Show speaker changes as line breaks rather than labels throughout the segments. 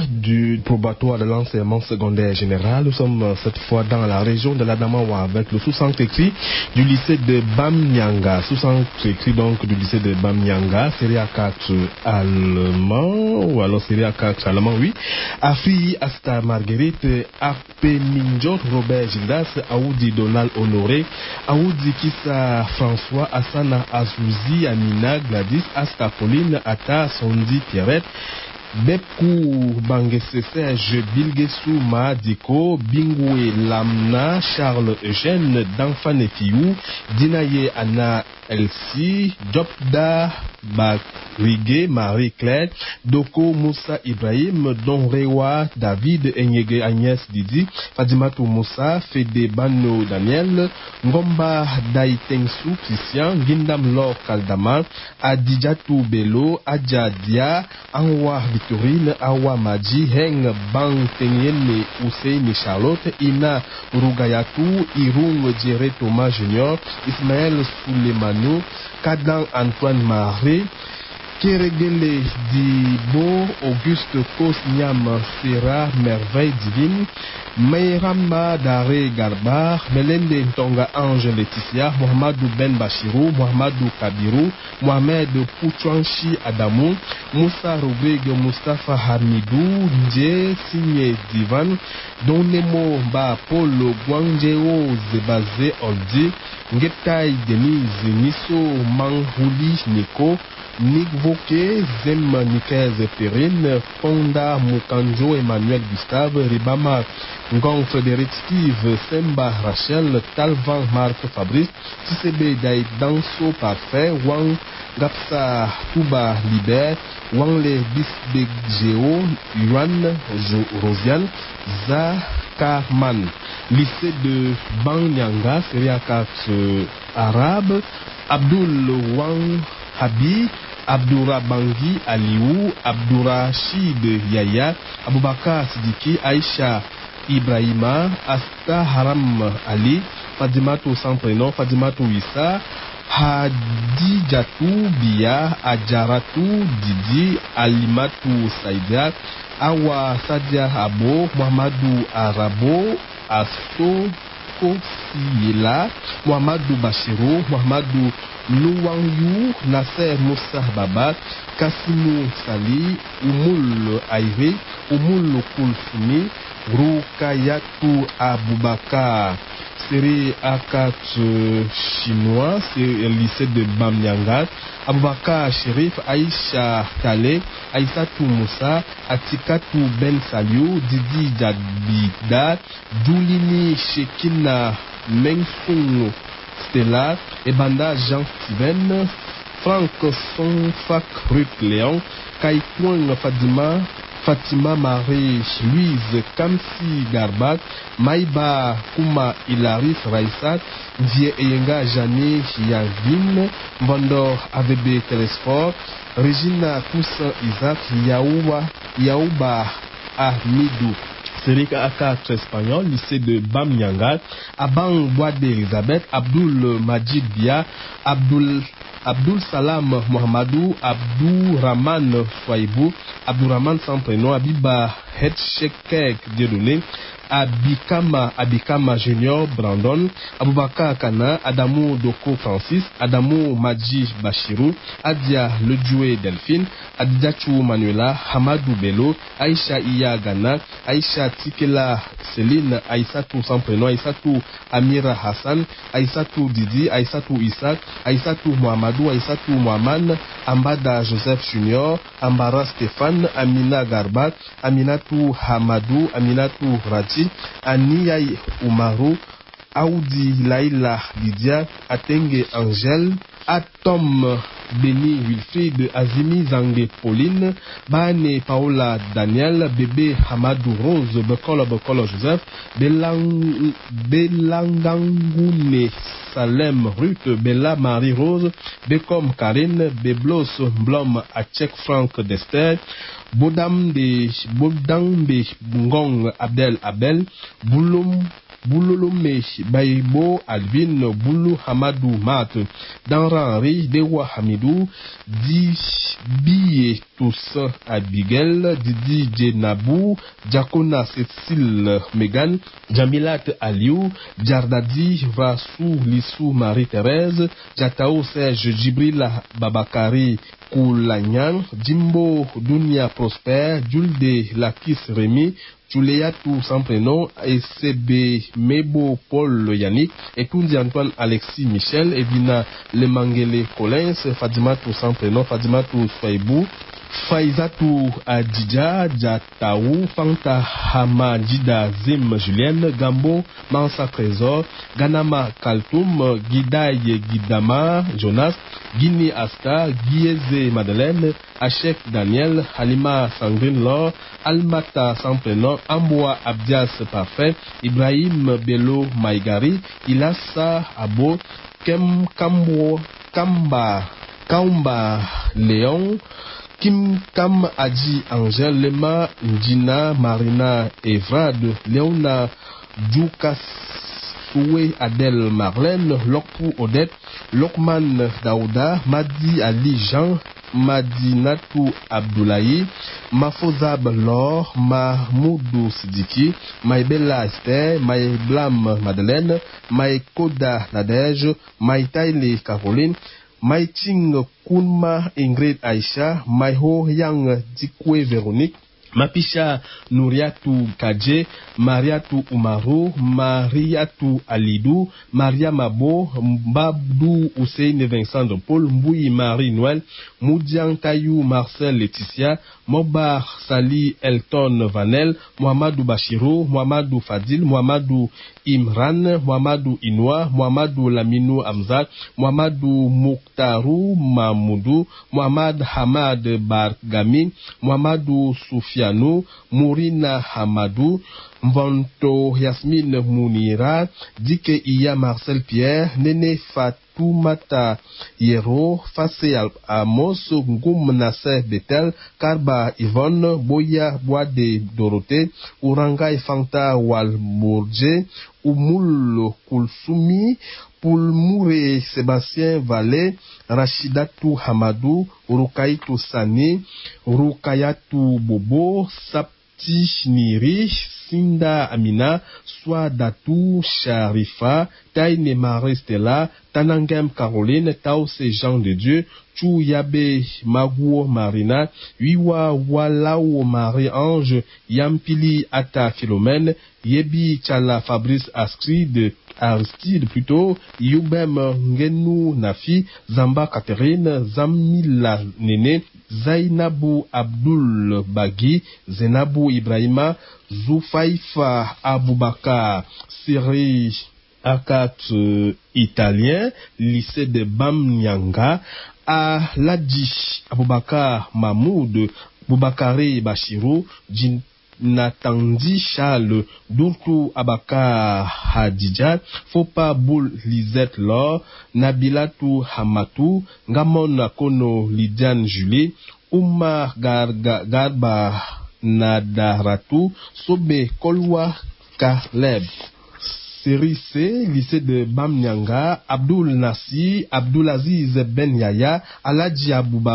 du probatoire de l'enseignement secondaire général. Nous sommes cette fois dans la région de l'Adamawa avec le sous-centre écrit du lycée de Bamyanga. Sous-centre écrit donc du lycée de Bamyanga, série A4 allemand, ou alors série A4 allemand, oui. Afi Asta Marguerite, Ape Minjot, Robert Gildas, Aoudi Donald Honoré, Aoudi Kissa François, Asana Azouzi, Amina Gladys, Asta Pauline, Ata Sondi Pierrette, Bepkou Bangese Serge Bilgesou Mahadiko, Bingwe Lamna, Charles Eugène, Danfane Fiou, Dinaye Anna Elsie, Jopda Bagrige Marie-Claire, Doko Moussa Ibrahim, Don Rewa David Enyege Agnès Didi, Fadimatou Moussa, Fede Bano Daniel, Ngomba Daitengsu Christian, Gindam Lor Kaldama, Adidjatou Bello, Adja Dia, Anwa Victorine, Awa Maji, Heng Bang Tenyene Hussein Charlotte, Ina Rugayatou, Irung Djere Thomas Junior, Ismaël Souleymano, Kadan Antoine Marie, Keregele Dibo, Auguste Kos Niam Sera, Merveille Divine, Meirama Dare Garbar, Melende Ntonga Ange Laetitia, Mohamedou Ben Bachirou, Mohamedou Kabirou, Mohamed Pouchouanchi Adamou, Moussa Rodrigue Mustafa Hamidou, Ndje Signé Divan, Donemo Ba Paul Guangjeo Zebaze Oldi, Ngetai Denise Niso Manhouli Nico, Nick Voke, Zem Nikez Perrine, Fonda Mukanjo Emmanuel Gustave, Ribama Ngong Frédéric Steve, Semba Rachel, Talvan Marc Fabrice, Tsebe Daï Danso Parfait, Wang Gapsa Touba Liber, Wangle Bisbeg Géo, Yuan Rosiane, Zakarman, lycée de Banyanga, série A4 arabe, Abdul Wang Habi, Abdoura Bangui Aliou, Abdourachid Yaya, Aboubakar Sidiki, Aïcha Ibrahima, Asta Haram Ali, Fadimatou sans prénom, Fadimatou Issa, Hadidjatou Bia, Adjaratou Didi, Alimatou Saïdia, Awa Sadia Abo, Mohamedou Arabo, Asto Kosiyela, Mohamedou Bachirou, Mohamedou Louangou, Nasser Moussa Baba, Kassimou Sali, Oumoul Aïri, Oumoul Koulfoumi, Rukayatou Aboubakar, série A4 chinois, c'est le lycée de Bamyanga, Aboubakar Sherif, Aïcha Kale, Aïssatou Moussa, Atikatou Ben Saliou, Didi Jabida, Doulini Shekina Mengsung Stella, Ebanda Jean Steven, Franck Sonfak Ruth Léon, Kaikouan Fatima Marie-Louise Kamsi Garbat, Maïba Kouma Ilaris Raissat, Ndie Eyenga Jani Yavin, Vandor AVB Telesport, Regina Toussaint Isaac, Yaouba Ahmidou, série A4 espagnol, lycée de Bamyanga, Abang Boade Elisabeth, Abdul Majid Bia, Abdul Salam Mohamedou, Abdou Rahman Fouaibou, Abdou Rahman sans prénom, Abiba Hetchekek Dieudonné, Abikama Junior Brandon, Aboubakar Kana, Adamou Doko Francis, Adamou Madji Bachirou, Adia Ledjoué Delphine, Adidjachou Manuela, Hamadou Bello, Aïcha Iya Gana, Aïcha Tikela Céline, Aïssatou sans prénom, Aïssatou Amira Hassan, Aïssatou Didi, Aïssatou Isaac, Aïssatou Mohamedou, Aïssatou Mohamed, Ambada Joseph Junior, Ambara Stéphane, Amina Garbat, Aminatou Hamadou, Aminatou Radji, Aniyai Oumarou, Aoudi Laïla Lydia, Atenge Angèle, Atom Beni Wilfried, Azimi Zangue Pauline, Bane Paola Daniel, Bébé Hamadou Rose, Bekolo Joseph, Belangangoune Salem Ruth, Bella Marie Rose, Bekom Karine, Beblos Blom Achek Franck Dester, Bodambe Ngong Abdel Abel, Bouloum Boulolome Baibo Alvin Boulou Hamadou Mat Danranri Dewa Hamidou Dibiye Toussaint Abigail Didi Djenabou Diakona Cécile Megan Jamilat Aliou Djardadi Vassou Lissou Marie-Thérèse Jatao Serge Djibril Babakari Koulagnan Jimbo Dunia Prosper Julde Lakis Rémi Juliatou sans prénom, ECB Mebo Paul Yannick, Etoundi Antoine Alexis Michel, Evina Lemangele Collins, Fadimatou sans prénom, Fadimatou Swaibou, Faizatou Adidja, Jataou, Fanta Hamadida Zim Julienne, Gambo, Mansa Trésor, Ganama Kaltoum, Gidaye Gidama, Jonas, Guinée Asta, Guieze Madeleine, Achek Daniel, Halima Sandrine Laure, Almata sans prénom, Amboa Abdias Parfait, Ibrahim Bello Maïgari, Ilassa Abo, Kem Kambo, Kaumba Léon, Kim Kam Adji Angel, Lema Njina Marina Evrad, Léona Djoukas Soué Adèle Marlène, Lokpou Odette, Lokman Daouda, Madi Ali Jean, Madinatou Abdoulaye, Mafozab Laure, Mahmoudou Sidiki, Maïbella Esther, Maïblam Madeleine, Maïkoda Nadège, Maïtaïle Caroline, Maïting Kounma Ingrid Aïcha, Maïho Yang Dikwe Véronique, Mapisha Nouriatou Kadje, Mariatou Umaru, Mariatou Alidou, Maria Mabo, Mbabdou Hussein Vincent de Paul, Mbouyi Marie Noël, Moudian Tayou Marcel Laetitia, Mobar Sali Elton Vanel, Mohamedou Bachirou, Mohamedou Fadil, Mohamedou Imran, Mohamedou Inoua, Mohamedou Laminou Amzad, Mohamedou Mouktarou Mamoudou, Mohamed Hamad Bargami, Mohamedou Soufianou, Mourina Hamadou, Mvanto Yasmine Mounira, Dike Iya Marcel Pierre, Nene Fatoumata Yero, Fasse Amos, Ngoum Nasser Betel, Karba Yvonne, Boya Boade Dorothée, Uranga Fanta Walbourge, Oumoul Koulsoumi, Poulmoure Sébastien Vallée, Rachidatou Hamadou, Rukaitou Sani, Rukayatou Bobo, Sapti Niri, Sinda Amina, Swadatou Sharifa, Taïne Marie Stella, Tanangem Caroline, Taose Jean de Dieu, Chou Yabe Magou Marina, Wiwa Walao Marie-Ange, Yampili Ata Philomène, Yebi Tchala Fabrice Aristide plutôt, Youbem Ngenou Nafi, Zamba Catherine, Zamila Nene, Zainabou Abdul Bagui, Zenabou Ibrahima, Zoufaifa Aboubakar, Siri Akat italien, lycée de Bamnyanga, Aladji Aboubakar Mahmoud, Boubakari Bachirou, Natandi Charles, Dourtou Abakar Hadidja, Fopa Boul Lisette Laure, Nabilatou Hamatou, Gamon Kono Lidiane Julie, Oumar Garba Nadaratou, Sobe Kolwa Kaleb. Série C, lycée de Bamnyanga, Abdoul Nassi, Abdoulaziz Ben Yaya, Aladji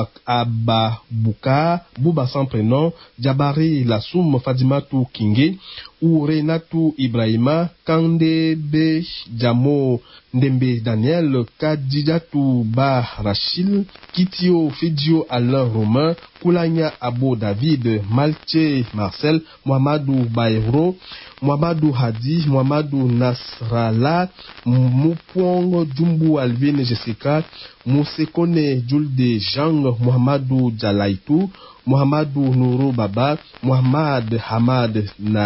Ababouka, Bouba sans prénom, Djabari Lassoum, Fadimatou Kingé, ou Renatou Ibrahima, Kandebe Djamo Ndembe Daniel, Kadidjatou Ba Rachil, Kitio Fidio Alain Romain, Koulanya Abo David, Malche Marcel, Mohamedou Baïro, Mohamedou Hadi, Mohamedou Nasrallah, Moupong Djumbu Alvin Jessica, Moussekone Julde Jang, Mohamedou Djalaitou, Mohamedou Nourou Baba, Mohamed Hamad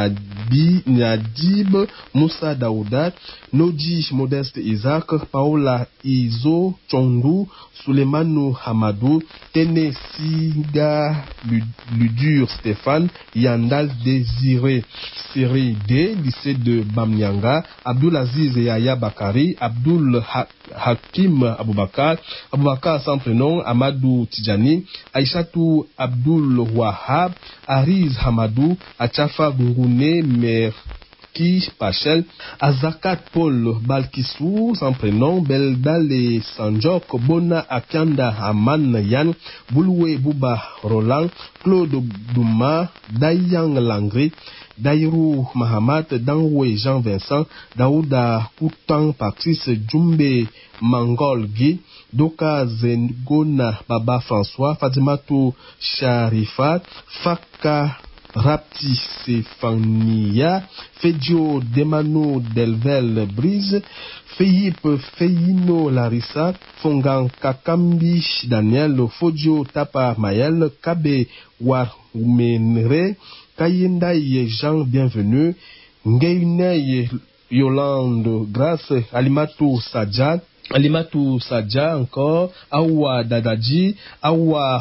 Nadib, Moussa Daouda, Nodji Modeste Isaac, Paola Izo Chondou, Souleymane Hamadou, Tene Siga Ludur Stéphane, Yandal Désiré, série D, lycée de Bamnyanga, Abdoulaziz Yaya Bakari, Abdoul Hakim Aboubakar, Aboubakar sans prénom, Amadou Tidjani, Aïchatou Abdoul Wahab, Ariz Hamadou, Achafa Gungune Marquis Pachel, Azakat Paul Balkissou, sans prénom, Beldale Sanjok, Bona Akanda Aman Yan, Bouloué Bouba Roland, Claude Douma, Dayang Langri, Dairou Mahamat, Danwe Jean-Vincent, Daouda Koutan Patrice, Djumbe Mangol Guy, Doka Zengona Baba François, Fatimatou Sharifat, Faka Rapti Sefania, Fedio Demano Delvel Brise, Feyip Feyino Larissa, Fongan Kakambi Daniel, Fodio Tapa Mayel, Kabe Warmenre, Kayendaye Jean Bienvenu, Ngeineye Yolande Grace, Alimatou Sadja encore, Awa Dadaji, Awa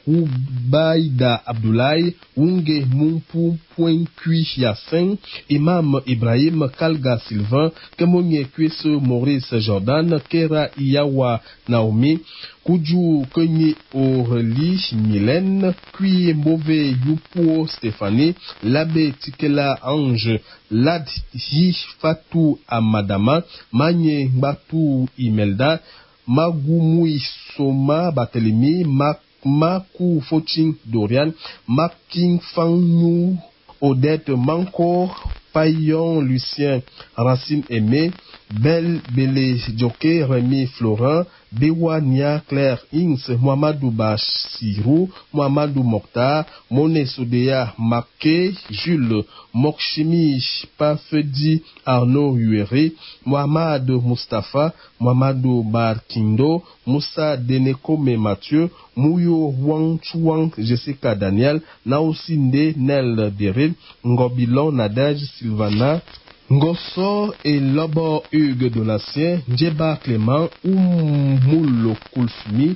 Oubaïda Abdoulaye, Wunge Mumpu Pouinkui Yassen, Imam Ibrahim Kalga Sylvain, Kemonye Kweso Maurice Jordan, Kera Iyawa Naomi, Kuju Kenye Aurélie Mylène, Kui Move Yupo Stéphanie, Labe Tikela Ange, Lad Hi Fatou Amadama, Manye Batu Imelda, Magumui Soma Batelemi, Maku Fochin Dorian, Making Fangnou, Odette Manko, Payon Lucien, Racine Aimé, Belle Bele Djoké, Rémi Florent, Bewania Claire Ings, Mohamedou Bachirou, Mohamedou Mokhtar, Moné Soudea Maké, Jules Mokchimi Pafedi, Arnaud Huéré, Mohamed Mustafa, Mohamedou Barkindo, Moussa Denekome Mathieu, Mouyo Wang Chouang, Jessica Daniel, Naosinde Nel Deril, Ngobilon Nadège Sylvana, Ngosso et Lobo Hugues de l'Ancien, Djeba Clément, Oumoulo Koulfumi,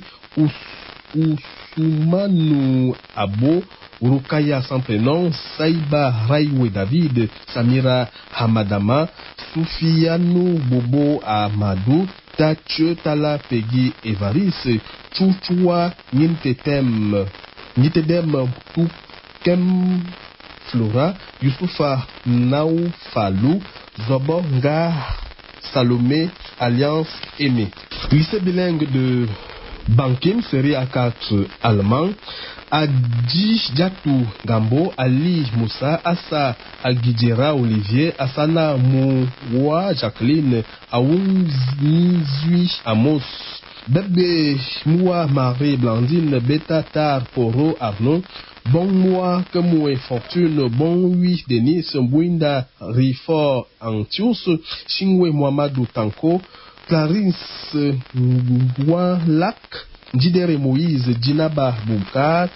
Oussoumanu Abo, Rukaya sans prénom, Saïba Raïwe David, Samira Hamadama, Soufianou Bobo Amadou, Tache Tala Peggy Evaris, Chouchoua Nintedem Toukem Flora, Youssoufa Naoufalou, Zobo Nga Salomé, Alliance Aimé. Lycée bilingue de Bankim, série A4 allemand, Adi Djatou Gambo, Ali Moussa, Assa Agidjera Olivier, Asana Mouwa Jacqueline, Aounzui Amos, Bébé Moua Marie Blandine, Beta Tar Poro Arnaud, Bon Moua Kemoué Fortune, Bon Oui Denis, Mbouinda Rifor Antius, Chingwe Mohamadou Tanko, Clarisse Ngoualak, Didere Moïse, Djinaba Boukar,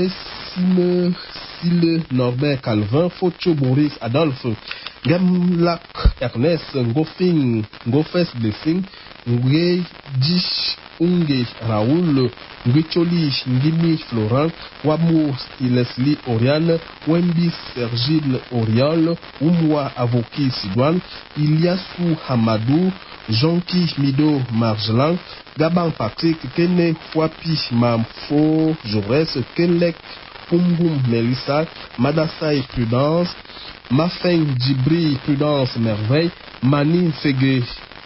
Dessine Sile Norbert Calvin, Focho Boris Adolphe, Gamlak Ernest, Ngofing, Ngofes Blessing, Ngwe Dish Unge Raoul, Ngwicholi Ngimi Florent, Wamo Leslie Oriane, Wembi Sergile Oriol, Umwa Avoki Sidouane, Iliassou Hamadou, Jonki Mido Margelan, Gaban Patrick, Kene Fwapi Mamfo Jaurès, Kelek Pumbum Melissa, Madassa et Prudence, Mafeng Djibri Prudence Merveille, Mani Fege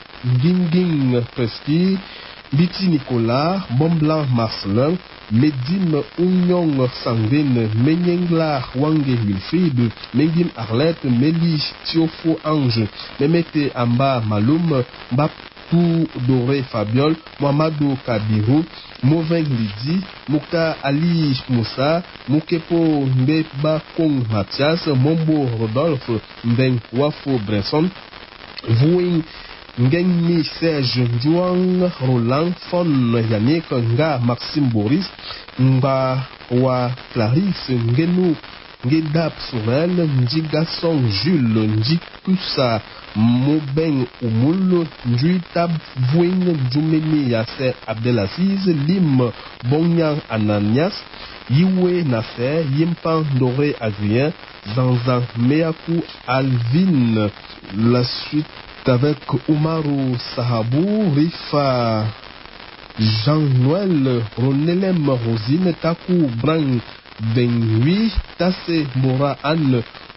Nginging Preski, Biti Nicolas, Bomblanc Marcelin, Medim Ounyong Sangrine, Menyengla Wange Wilfried, Mengim Arlette, Meli Tiofo Ange, Memete Amba Maloum, Bapou Doré Fabiol, Mohamedou Kabirou, Mauvin Lidi, Mouka Ali Moussa, Moukepo Mbeba Kong Mathias, Mombo Rodolphe, Mbeng Wafo Bresson, Vouing Ngengmi Serge Juang Roland Fon Yannick Nga Maxime Boris Nga Wa Clarisse Ngenu Ngedap Sorel Njigason Jules Njikusa Mobeng Oumoul Njuitab Vouing Njumeni Yasser Abdelaziz Lim Bonyang Ananias Yiwe Nasser Yimpan Doré Adrien Zanzan Meakou Alvin. La suite avec Oumarou Sahabou, Rifa Jean-Noël, Ronelem Rosine, Takou Brang Bengui, Tasse Mora Anne,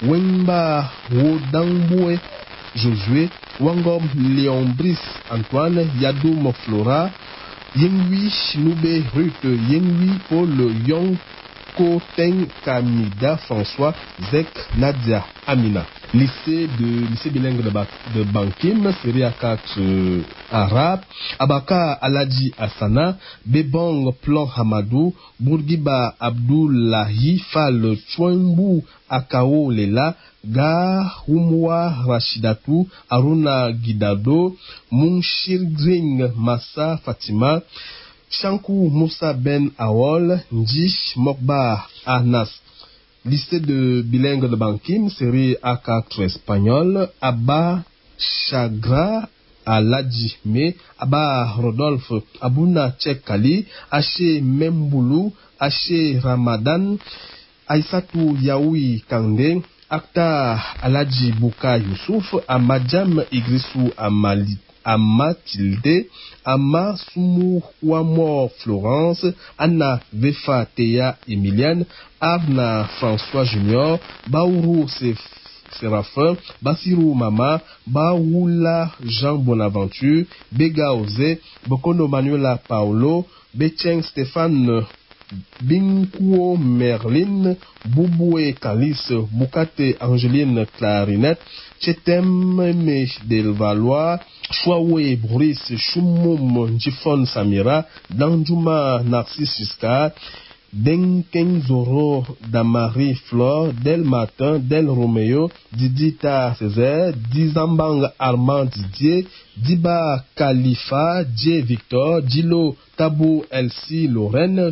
Wemba Wodangboe Josué, Wangom Léon Brice Antoine, Yadoum Flora, Yengwi Noube Ruth, Yengwi Paul Yonko Teng Kamida François, Zek Nadia Amina. Lycée bilingue de Bankim, série A4 arabe, Abaka Aladji Hassana, Bebong Plan Hamadou, Bourguiba Abdoulahi Fall Chouembou Akao Lela, Ga Humwa Rashidatou, Aruna Gidado, Munshirgring Massa Fatima, Shankou Moussa Ben Awol, Njish Mokba Anas. Lycée de bilingue de Bankim, série A4 espagnol, Abba Chagra Aladji Me, Abba Rodolphe, Abouna Tchekali, Haché Memboulou, Haché Ramadan, Aïssatou Yaoui Kande, Akta Aladji Bouka Youssouf, Amadjam Idrissou Amatilde, Ama Soumou Ouamor Florence, Anna Vefa Théa Emilienne, Arna François Junior, Baourou Séraphin, Bassirou Mama, Baoula Jean Bonaventure, Bega Ose, Bokono Manuela Paolo, Becheng Stéphane, Binkuo Merlin, Bouboué Calice, Boukate Angeline Clarinette, Chetem Delvalois, Chouaoué Brice, Choumoum Njifon Samira, Danjuma Narcisse Giscard, Denken Zoro Damari Flore, Del Martin, Del Romeo, Didita Césaire, Dizambang Armand Didier, Diba Khalifa, J. Victor, Dilo Tabou Elsie Lorraine,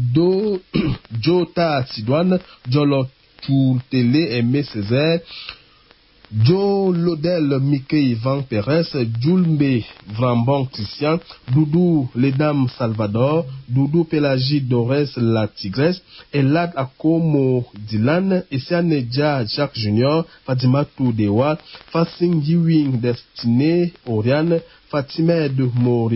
Jota Sidouane, Jolo Tourtele Aimé Césaire, Joe Lodel Mickey Ivan Perez, Julmbe Vrambon Christian, Doudou Ledam Salvador, Doudou Pélagie Dorès La Tigresse, Elad Akomo Dylan, Essianeja Jacques Junior, Fatima Toudewa, Fassing Yiwing Destiné Oriane, Fatima de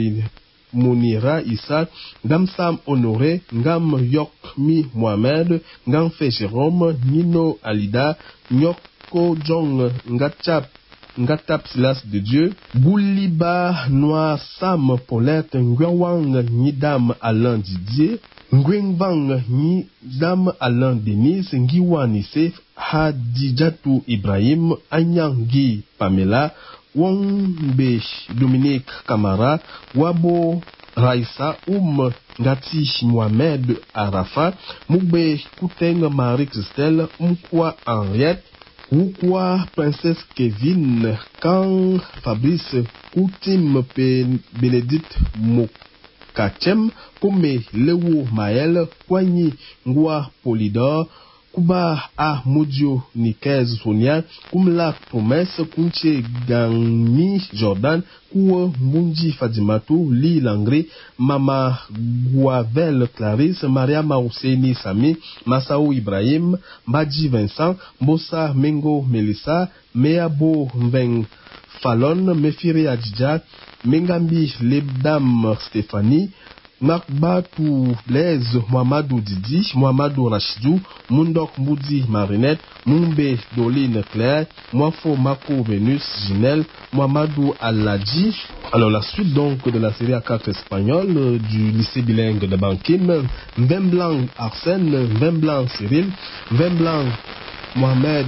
Mounira Issa, Ngam Sam Honoré, Ngam Yokmi Mohamed, Ngam Fe Jérôme, Nino Alida, Nyok Ko Jong Ngatap Silas de Dieu, Bouliba Noir Sam Paulette, Ngwang Nidam Alain Didier, Ngwengvang Nidam Alain Denise, Ngiwanise, Hadijatu Ibrahim, Anyangi Pamela, Wongbe Dominique Kamara, Wabo Raissa, Ngati Mohamed Arafa, Mougbe Kouteng Marie-Christelle, Mkwa Henriette, Oukwa Princesse Kevin, Kang Fabrice, Koutim Bénédicte Mokachem, Kome Lewo Maël, Kwanyi Ngwa Polydor, Kuba A Modio Nikez Sonia, Kumla Promesse, Kunche Gangmi Jordan, Kouo Mundi Fadimatu, Li Langri, Mama Gouavel Clarisse, Maria Marouseni Sami, Massaou Ibrahim, Badji Vincent, Bossa Mengo Melissa, Meabo Mveng Fallon, Mefiri Adjidja, Mengambi Lebdam Stéphanie, Makbatou Blaise, Mohamedou Didi, Mohamedou Rachidou, Mundok Moudi Marinette, Mumbe Doline Claire, Mwafo Mako Vénus Ginelle, Mohamedou Aladji. Alors la suite donc de la série A4 espagnole du lycée bilingue de Bankim, Mbemblang Arsène, Mbemblang Cyril, Mbemblang Mohamed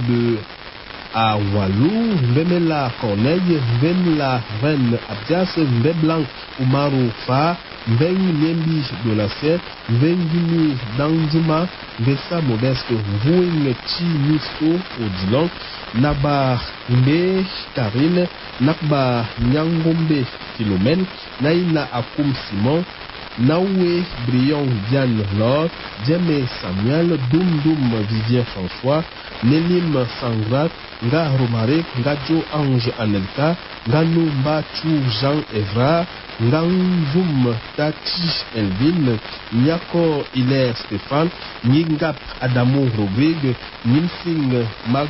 Awalou, Mbemela Corneille, Mbemla Reine Abdias, Mbemblang Oumarou Fa, Mbeng Nembi Donacet, Mbengini Danjuma, Mbessa Modeste, Mvouing Chi Misto Odilon, Naba Mbe Karine, Nakba Nyangombe Philomène, Naïna Akoum Simon, Naoué Brion Diane Laure, Djemé Samuel, Doum Vivien François, Nelim Sangrat, Nga Romaric, Ngadjo Ange Anelka, Nganou Mbachou Jean Evra, Nganzoum Tati Elvin, Nyako Hilaire Stéphane, Nyingap Adamo Rodrigue, Nimsing Mag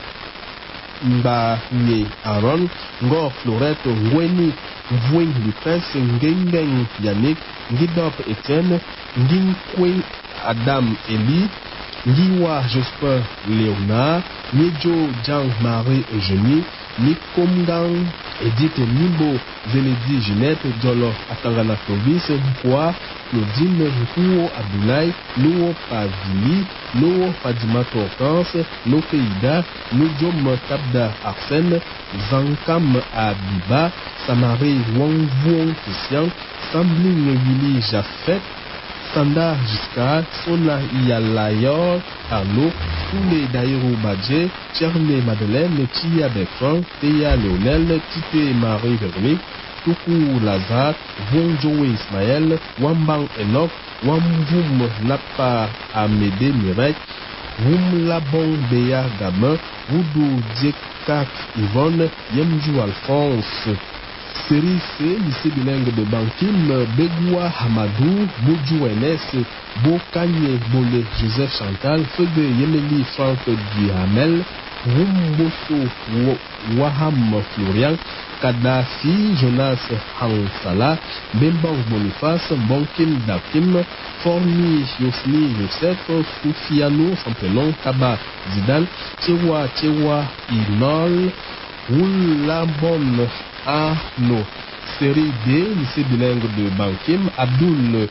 Mbanye Aaron, Ngor Florette, Ngweni Mvouing Lupes, Ngengeng Yannick, Ngidop Etienne, Nginkwe Adam Eli, Ngiwa Jospin Léonard, Niejo Jean-Marie Eugénie, Nikomgang Edith Nimbo Zeledi Ginette, Diolo Atangana Clovis, Nkwa, Claudine Nkuo Abdoulaye, Nowo Pavili, Nowo Fadimato Hortense, Nokeida, Nojom Tabda Arsène, Zankam Abiba, Samari Wangvuong Christian, Sambling Willy Jaffet, Sanda Giscard, Sona Iyalayor, Arnaud, Koulé Daïrou Badje, Tcherné Madeleine, Tia Bertrand, Théa Léonel, Tite Marie Véronique, Toukou Lazare, Bonjoé Ismaël, Wambang Enoch, Wamvoum Napa Amédée Mirek, Woum Labon Béa Gamin, Woudou Djekak Yvonne, Yemjou Alphonse, Série C, lycée bilingue de Bankim, Begoua Hamadou, Boudjou NS, Bokanye Bolé, Joseph Chantal, Feude Yemeli Franck Duhamel, Rumboso Waham Florian, Kadhafi Jonas Hansala, Bembang Boniface, Bonkim Dakim, Forni Yosni Youssef, Soufiano, son prénom, Kaba Zidane, Tchewa Inol, Oulabon Arnaud. Série D, lycée bilingue de Bankim, Abdoul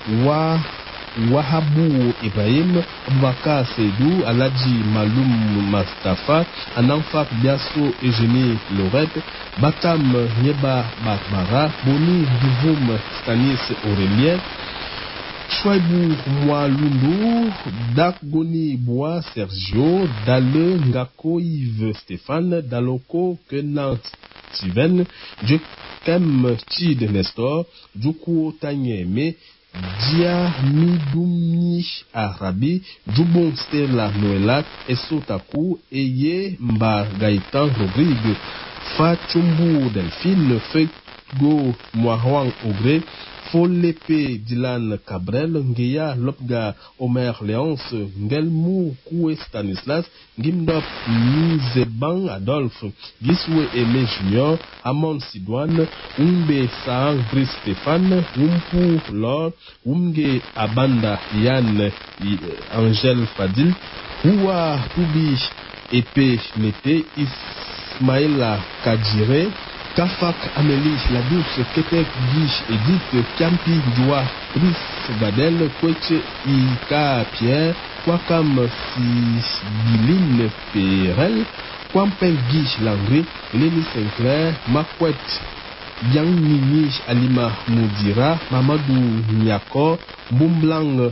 Wahabou Ibrahim, Aboubakar Seydou, Aladji Maloum Mustafa, Anamfak Biasso Eugénie Lorette, Batam Nyeba Barbara, Boni Rivoum Stanis Aurélien, Chouaibou Moualoundou, Dakgoni Bois Sergio, Dale Ngako Yves Stéphane, Daloko Kenan Steven, Djekem Chid Nestor, Djoukou Tanyeme, Dia Midoumi Arabi, Djoubon Stella Noëlla, Essotakou, Eye Mba Gaëtan Rodrigue, Fachumbu Delphine, Fego Moahwang Ogré, Folepe Dylan Cabrel, Ngeya Lopga Omer Léonce, Ngelmou Koué Stanislas, Gimdop Nizebang Adolphe, Giswe Aimé Junior, Amon Sidouane, Umbe Saang Brice Stéphane, Wumpou Lor, Wumge Abanda Yann Angèle Fadil, Ouwa Toubi Epé Nete, Ismaïla Kadjire, Kafak Amélie Ladouce, Ketek Guiche Edith, Kampi Djoua, Brice Badel, Kweche Ika Pierre, Kwakam Sibiline Perel, Kwampel Guiche Langri, Léni Sinclair, Makwet Yang Nini Alima Moudira, Mamadou Nyako, Mbumblang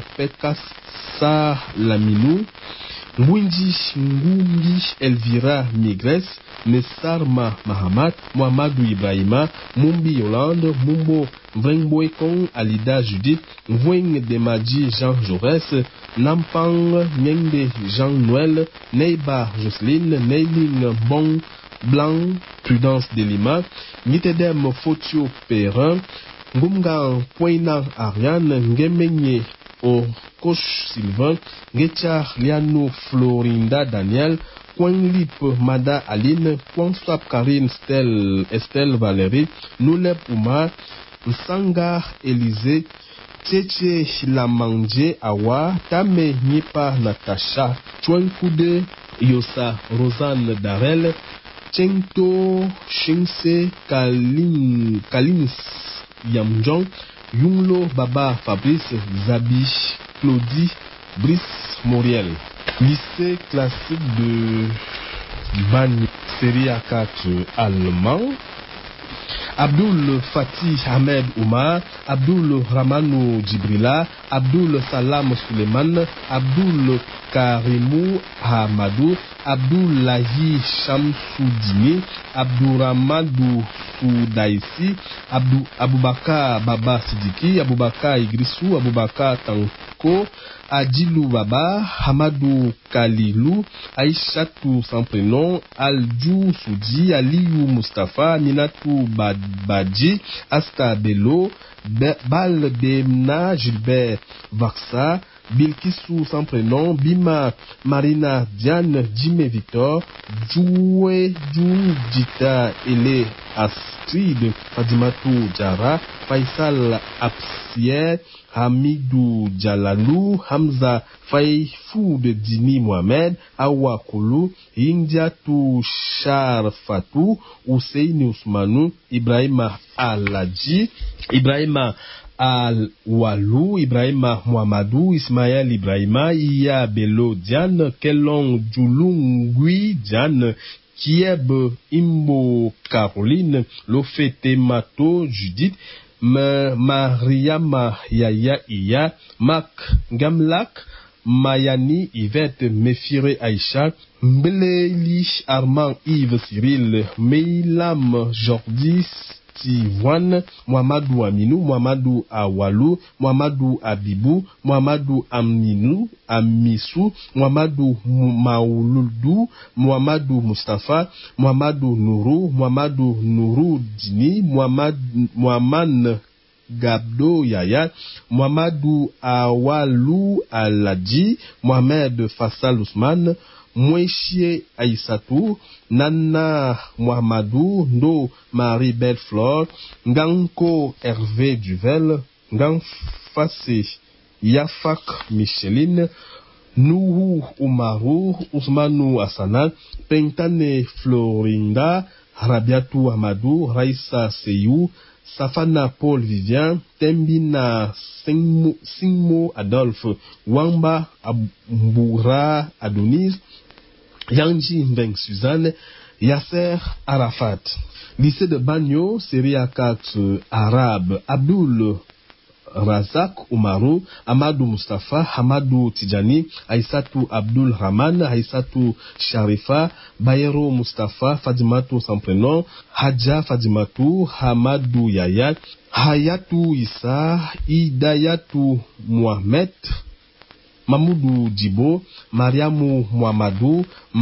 Pekassa Laminou, Ngwinji Ngumbi Elvira Migres, Nessarma Mahamat, Mohamedou Ibrahima, Mumbi Yolande, Mumbo Vrengboekong, Alida Judith, Mvweng Demadji Jean Jaurès, Nampang Nyengde Jean Noël, Neiba Jocelyne, Neiling Bong Blanc, Prudence Delima, Nitedem Fotio Perrin, Ngumgan Poinan Ariane, Ngemenye Okosh Sylvain, Getchar Liano Florinda Daniel, Kwanglip Mada Aline, Kwanswap Karine Estelle Valérie, Noulep Oumar, Sangar Élysée, Tchétché Lamangé Awa, Tame Nipa Natacha, Chouankoude Yosa Rosanne Darel, Chengto Shingse Kalins Yamjong, Yunglo Baba Fabrice Zabi Claudie Brice Moriel. Lycée classique de Bani, série A4 allemand. Abdul Fatih Ahmed Oumar, Abdul Ramanou Djibrila, Abdul Salam Suleiman, Abdul Karimou Hamadou, Abdul Lahi Shamsoudini, Abdouramadou Soudaïsi, Aboubakar Baba Sidiki, Aboubakar Igrissou, Aboubakar Tanko, Adilou Baba, Hamadou Kalilou, Aïchatou sans prénom, Aljou Soudi, Aliou Mustafa, Minatou Badji, Asta Bello, Bal Demna, Gilbert Vaxa, Bilkissou sans prénom, Bima Marina Diane, Jimé Victor, Joué Djita Ele Astrid, Fadimatou Diara, Faisal Apsier, Hamidou Djalalou, Hamza Faifou de Dini Mohamed, Awa Koulou, Indiatou Charfatou, Hussein Ousmanou, Ibrahima Aladji, Ibrahima Al-Walou, Ibrahima Mohamadou, Ismaël Ibrahima, Iya Bello Diane, Kelong Djoulungui Diane, Kieb Imbo Caroline, Lofete Mato Judith, Mariama Yaya Iya, Mak Gamlak, Mayani Yvette, Mefire Aïcha, Mbeleli Armand Yves Cyril, Meilam Jordi Tivoine, Mohamedou Aminou, Mohamedou Awalou, Mohamedou Abibou, Mohamedou Aminou, Amissou, Mohamedou Maouloudou, Mohamedou Mustafa, Mohamedou Nourou, Mohamedou Nourou Dini, Mohamed Gabdo Yaya, Mohamedou Awalou Aladji, Mohamed Fassal Ousmane, Mouechie Aïssatou, Nana Mohamedou, Ndo Marie Belle-Flore, Nganko Hervé Duvel, Nganfassé Yafak Micheline, Nourou Oumarou, Ousmanou Hassana, Pentane Florinda, Rabiatou Amadou, Raissa Seyou, Safana Paul Vivien, Tembina Singmo Adolphe, Wamba Mboura Adonis, Yanji Mbeng Suzanne, Yasser Arafat. Lycée de Bagno, série A4 arabe, Abdul Razak Oumarou, Amadou Mustafa, Hamadou Tidjani, Aïssatou Abdul Rahman, Aïssatou Sharifa, Bayero Mustafa, Fadimatou sans prénom, Hadja Fadimatou, Hamadou Yaya, Hayatou Issa, Idayatou Mohamed, Mamoudou Djibo, Mariamou Mohamadou,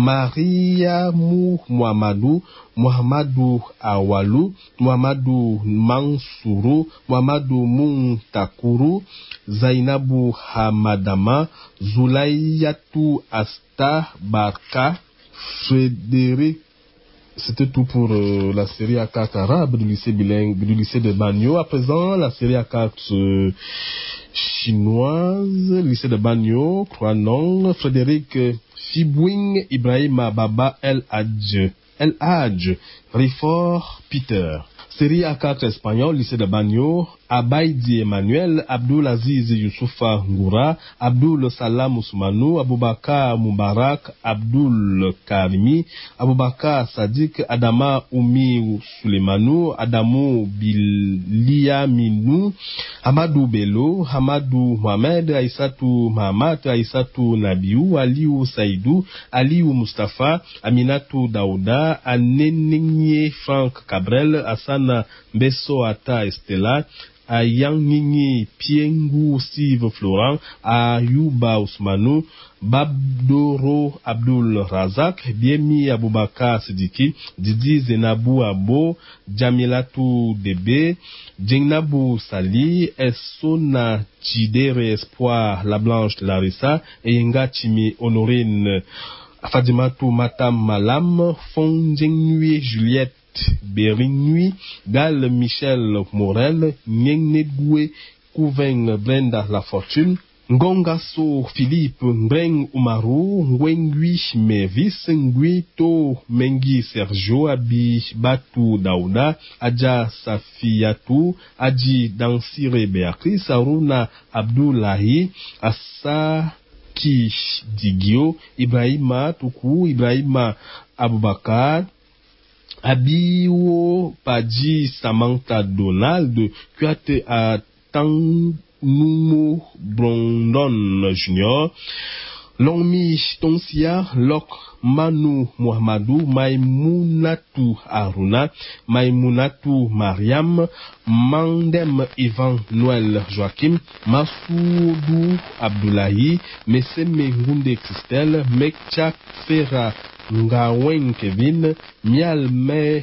Mariamou Mohamadou, Mohamadou Awalou, Mohamadou Mansourou, Mohamadou Muntakuru, Zainabou Hamadama, Zoulayatou Asta Barka, Frédéric. C'était tout pour la série A4 arabe du lycée bilingue, du lycée de Bagno. À présent, la série A4 chinoise, lycée de Bagno, Croanon, Frédéric Fibouing, Ibrahima Baba El Hadj, Rifor Peter. Série A4 espagnol, lycée de Bagno, Abaïdi Emmanuel, Abdul Aziz Youssoufa Ngoura, Abdul Salam Ousmanou, Aboubakar Moubarak, Abdul Karimi, Aboubakar Sadik, Adama Oumi Suleimanou, Adamou Bilia Minou, Hamadou Bello, Hamadou Mohamed, Aïssatou Mahamat, Aïssatou Nabiou, Aliou Saïdou, Aliou Mustafa, Aminatou Daouda, Anenigné Franck Cabrel, Hassana Besso Ata Estella, Ayang Nini Piengou Steve Florent, Ayouba Ousmanou, Babdoro Abdul Razak, Biemi Aboubakar Sidiki, Didi Zenabou Abo, Jamilatou Debe, Djengnabou Sali, Essona Chidere Espoir, La Blanche Larissa, Eyenga Chimi Honorine, Fadimatou Matam Malam, Fondjengnui Juliette Berinui, Gal Michel Morel, Nyenegoué, Couveng Brenda La Fortune, Ngongaso Philippe, Nbreng Umaru, Ngwengui Mevis, Nguito Mengi Sergio, Abi Batu Daouda, Adja Safiatou, Adji Dansire Beatrice, Aruna Abdoulahi, Assa Kish Digio, Ibrahima Toukou, Ibrahima Aboubakar, Abiwo Padji Samantha Donald, Kuate à Tangnumo Brandon Junior, Longmi Tonsia, Lok Manu Mohamedou, Maïmounatou Aruna, Maïmounatou Mariam, Mandem Ivan Noël Joachim, Massoudou Abdoulahi, Messeme Ngunde Christelle, Mekchak Ferra Ngawen Kevin, Mialme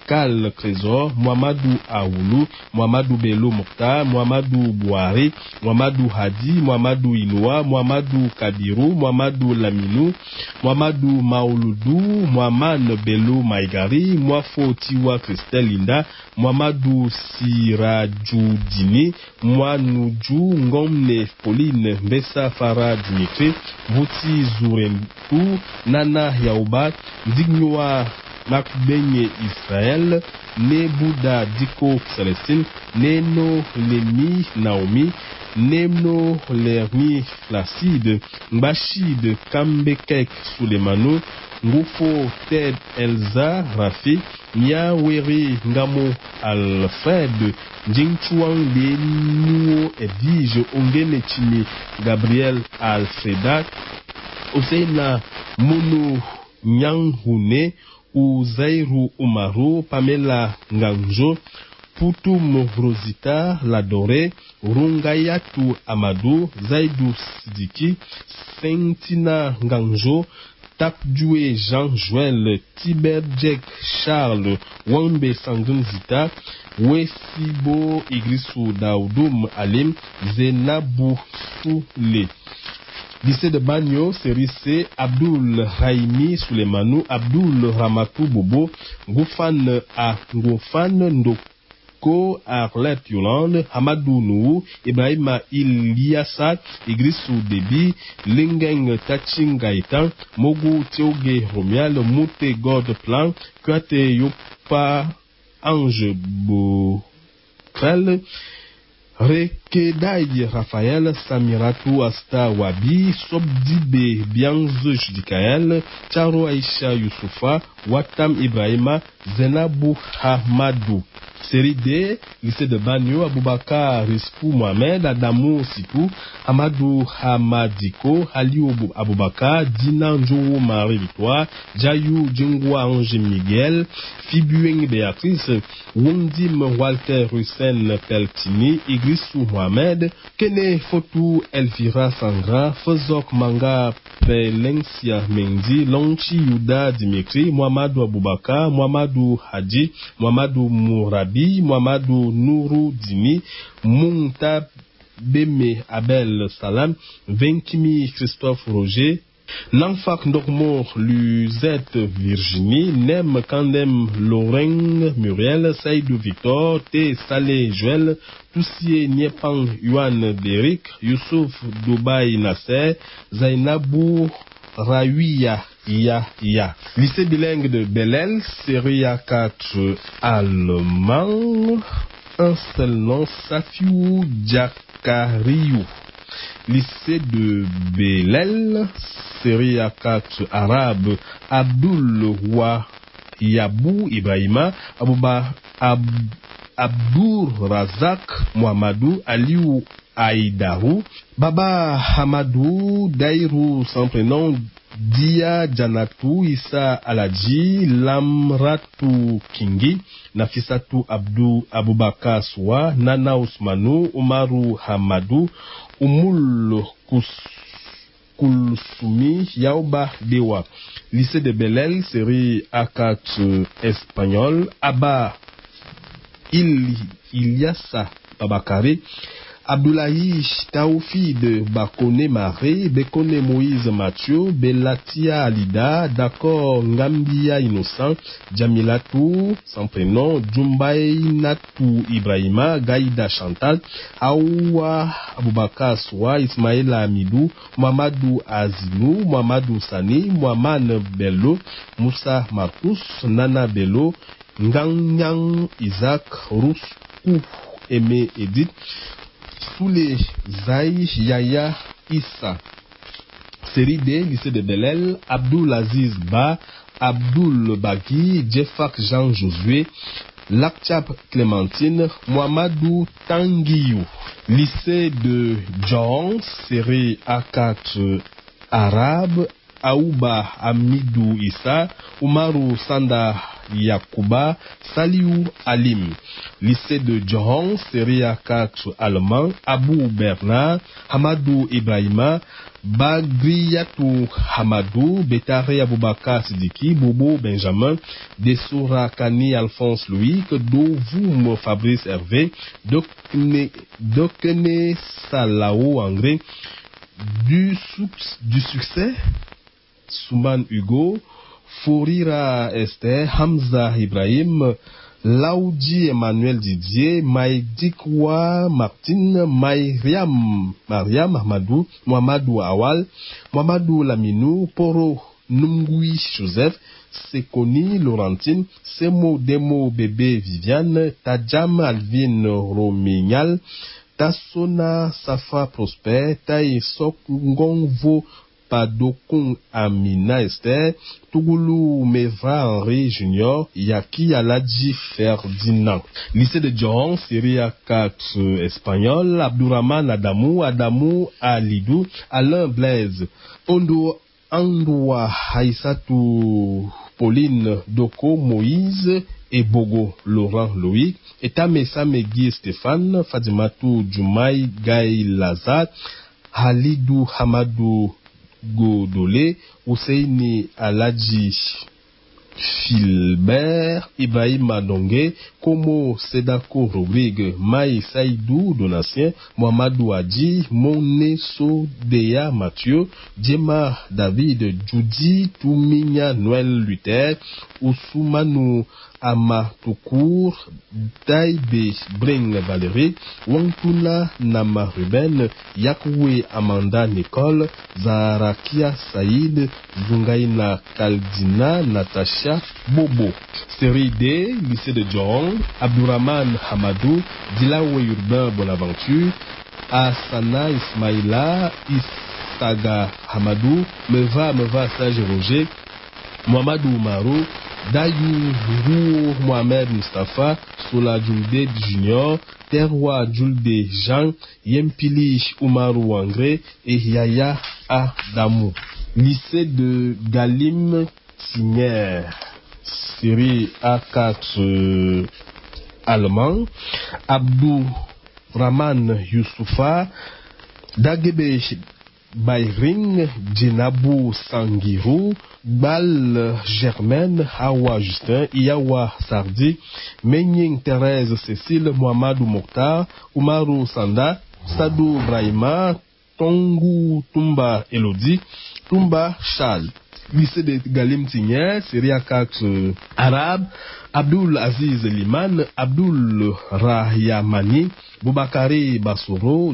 Pascal Trésor, Mohamedou Aoulou, Mohamedou Bello Mokhtar, Mohamedou Bouhari, Mohamedou Hadi, Mohamedou Inoua, Mohamedou Kabirou, Mohamedou Laminou, Mohamedou Maouloudou, Mohamed Bello Maïgari, Moafo Tiwa Christelle Linda, Mohamedou Sirajoudini, Moanoudjou, Ngomne Pauline, Mbessa Farah Dimitri, Vouti Zourentou, Nana Yaouba, Dignoua Makbenye Israël, Nebouda Diko Célestine, Neno Lemi Naomi, Neno Lermi Flacide, Mbachid Kambekek Soulemano, Ngoufo Ted Elza Rafi, Nyaweri Ngamo Alfred, Jingchuang de Nuo Edige Ongene Chini Gabriel Alfreda, Oseina Mono Nyanghune, Uzairu Umaru, Pamela Nganjo, Poutoum Rosita Ladore, Rungayatu Amadou, Zaidou Sidiki, Sentina Nganjo, Tapdoué Jean-Joël, Tiberjek Charles, Wambe Sangunzita, Wesibo Igrisu Daoudoum Alim, Zenabou Soule. Lycée de Bagno, série C, Abdoul Raimi Soulemanou, Abdoul Ramatou Bobo, Goufan A. Goufan Ndoko, Arlette Yolande, Hamadou Nou, Ibrahima Iliassa, Igrissou Debi, Lingeng Taching Gaïtan, Mogu Tioge Romial, Mouté God Plan, Kwate Yopa Ange Bokrel, Rekedaï Raphaël, Samiratou Asta Wabi, Sobdibe Bianze Judikael, Charo Aisha Youssoufa, Watam Ibrahima, Zenabou Hamadou. Série D, lycée de Bagno, Aboubakar Riskou Mohamed, Adamou Sitou, Amadou Hamadiko, Aliou Aboubakar, Dina Njou Marie Victoire, Jayou Djingwa Ange Miguel, Fibueng Béatrice, Wondim Walter Hussein Peltini, Igrissou Mohamed, Kene Fotou Elvira Sangra, Fezok Manga Pelencia Mendy, Lonchi Yuda Dimitri, Mohamedou Aboubakar, Mohamedou Hadji, Mohamedou Mourabi, Mohamedou Nourou Dini, Munta Beme Abel Salam, Venkimi Christophe Roger, Nanfak Ndokmor Luzette Virginie, Nem Kandem Loreng Muriel, Saïdou Victor, T. Salé Joël, Toussier Niepang Yuan Derek, Youssouf Dubaï Nasser, Zainabou Raouia Ya. Lycée bilingue de Bellel, série A4 allemand, un seul nom, Safiou Diakariou. Lycée de Bellel, série A4 arabe, Abdoul Yabou Ibrahima, Abdour Razak Mohamedou, Aliou Aïdarou, Baba Hamadou, Daïrou sans prénom, Dia Janatou, Issa Aladji, Lamratou Kingi, Nafisatou Abdou Aboubakar Soua, Nana Ousmanou, Omarou Hamadou, Oumoul Koulsoumi, Yaouba Dewa. Lycée de Bellel, série A4 espagnol, Abba Ilyassa Babakari, Abdoulaye Taoufid Bakone Maré, Bekone Moïse Mathieu, Bellatia Alida, D'accord Ngambia Innocent, Jamilatou, sans prénom, Djumbaï Natou Ibrahima, Gaïda Chantal, Aoua Aboubakar Soua, Ismaïla Amidou, Mohamedou Azinou, Mohamedou Sani, Mohamed Bello, Moussa Marcous, Nana Bello, Nganyang Isaac, Rouskou Aimé Edith, Soulé Zaï Yaya Issa. Série D, lycée de Bellel, Abdoul Aziz Ba, Abdoul Bagui, Jeffak Jean Josué, Lakchap Clémentine, Mohamedou Tanguiou. Lycée de John, série A4 arabe, Aouba Amidou Issa, Oumarou Sanda Yakuba Saliou Alim. Lycée de Djohan, série A4 allemand, Abou Bernard, Hamadou Ibrahima, Bagriatou Hamadou, Betare Aboubakar Sidiki, Bobo Benjamin, Dessoura Kani Alphonse Louis, Dovoum Fabrice Hervé, Dokene Salao André, du succès, Souman Hugo, Fourira Esther, Hamza Ibrahim, Laoudi Emmanuel Didier, Maïdikwa Martine, Mariam Ahmadou, Mohamedou Awal, Mohamedou Laminou, Poro Numgui Joseph, Sekoni Laurentine, Semo Demo Bébé Viviane, Tadjam Alvin Romignal, Tassona Safa Prosper, Tai Sok Ngongvo Padokun Amina Esther, Tougoulou Meva Henri Junior, Yaki Aladji Ferdinand. Lycée de Djohan, série A4 espagnol, Abdourahman Adamou Alidou, Alain Blaise, Andoua Haïsatou Pauline Doko Moïse et Bogo Laurent Loïc, Etamessa Megui Stéphane, Fadimatou Djoumaï Gaï Lazat, Halidou Hamadou Godolé, Ousseini Aladji Filbert, Ibrahim Adongue, Komo Sedako Rodrigue, Maï Saïdou Donatien, Mohamedou Adji, Moneso Deya Mathieu, Djema David Djoudi, Touminia Noël Luther, Oussoumanu Amatokour, Taïbe Bring Valérie, Wantuna Nama Ruben, Yakoué Amanda Nicole, Zaharakia Saïd, Zungaina Kaldina, Natacha Bobo. Série D, lycée de Djohan, Abdourahman Hamadou, Dilawe Urbain Bonaventure, Asana Ismaïla, Isaga Hamadou, Meva Sage Roger, Mohamedou Marou, Dayou Mohamed Mustafa, Sola Julde Junior, Terroir Julde Jean, Yempili Oumarou Angré et Yaya Adamou. Lycée de Galim Tigner, série A4 allemand, Abdou Rahman Youssoufa, Dagebe Bayring, Djenabou Sangirou, Bal Germaine, Hawa Justin, Iyawa Sardi, Menying Thérèse Cécile, Mohamedou Mokhtar, Oumarou Sanda, Sadou Brahima, Tongou Tumba Elodie, Tumba Charles. Lycée de Galim Tigner, série A4 arabe, Abdul Aziz Liman, Abdul Rahyamani, Boubakari Bassoro,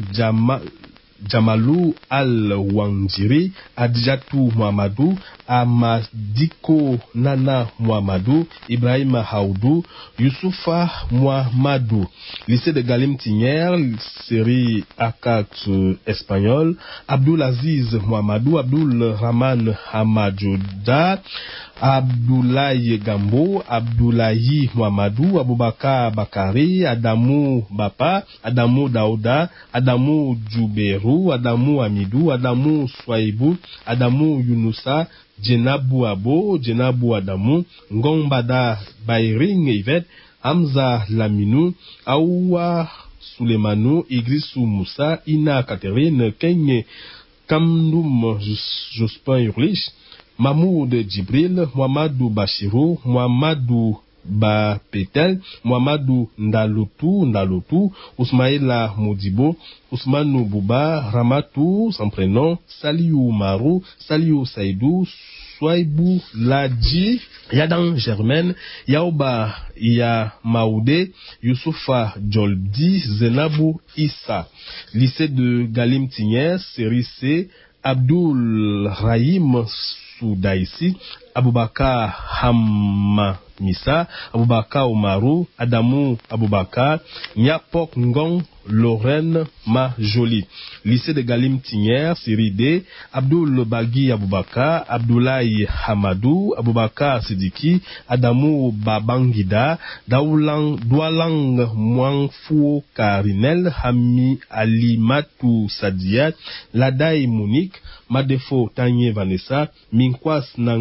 Jamalou Al-Wangiri, Adjatou Mohamedou, Amadiko Nana Mohamedou, Ibrahim Haoudou, Youssoufa Mohamedou. Lycée de Galim Tigner, série A4 espagnol, Abdul Aziz Mohamedou, Abdul Rahman Hamadjouda, Abdoulaye Gambo, Abdoulaye Mohamedou, Aboubakar Bakari, Adamou Bapa, Adamou Daouda, Adamou Djouberou, Adamou Amidou, Adamou Swaibu, Adamou Younoussa, Djenabou Abo, Djenabou Adamou, Ngombada Bayring Yvette, Hamza Laminou, Aoua Soulemanou, Idrissou Moussa, Ina Catherine, Kenye Kamdoum Jospin Urlich, Mahmoud Djibril, Mohamedou Bachirou, Mohamedou Bapetel, Mohamedou Ndalotou, Ousmaïla Modibo, Ousmanou Bouba, Ramatou, son prénom, Saliou Marou, Saliou Saïdou, Souaibou Ladji, Yadan Germaine, Yaouba Ya Maoudé, Youssoufa Djoldi, Zenabou Issa. Lycée de Galim Tigner, série C, Abdul Rahim Soudaïsi, Aboubakar Hamamissa, Aboubakar Oumarou, Adamou Aboubakar, Nyapok Ngong, Lorraine Majoli. Lycée de Galim Tigner, série D, Abdoul Bagui Aboubakar, Abdoulaye Hamadou, Aboubakar Sidiki, Adamou Babangida, Doualang Mwangfou Karinel, Hami Alimatou Sadiat, Ladaï Monique, Madefo Tanye Vanessa, Minkwas Nanga Joël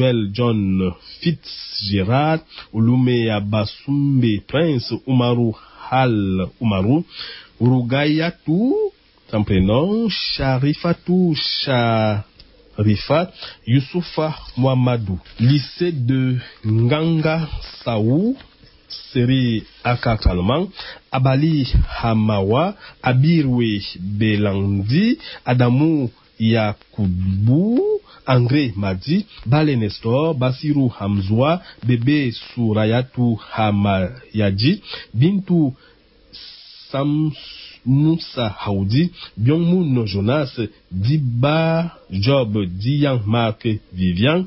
Emmanuel John Fitzgerald, Olume Abasumbe Prince, Umaru Hal Umaru, Urugayatu, son prénom, Sharifatou Sharifat, Youssoufa Mohamedou. Lycée de Nganga Saou, série A4 allemand, Abali Hamawa, Abirwe Belandi, Adamou Yakubu, André Madi, Bale Nestor, Basiru Hamzoua, Bébé Surayatu Hamayadi, Bintou Moussa Haoudi, Byongmoun Jonas, Diba Job, Diyan Marc Vivian,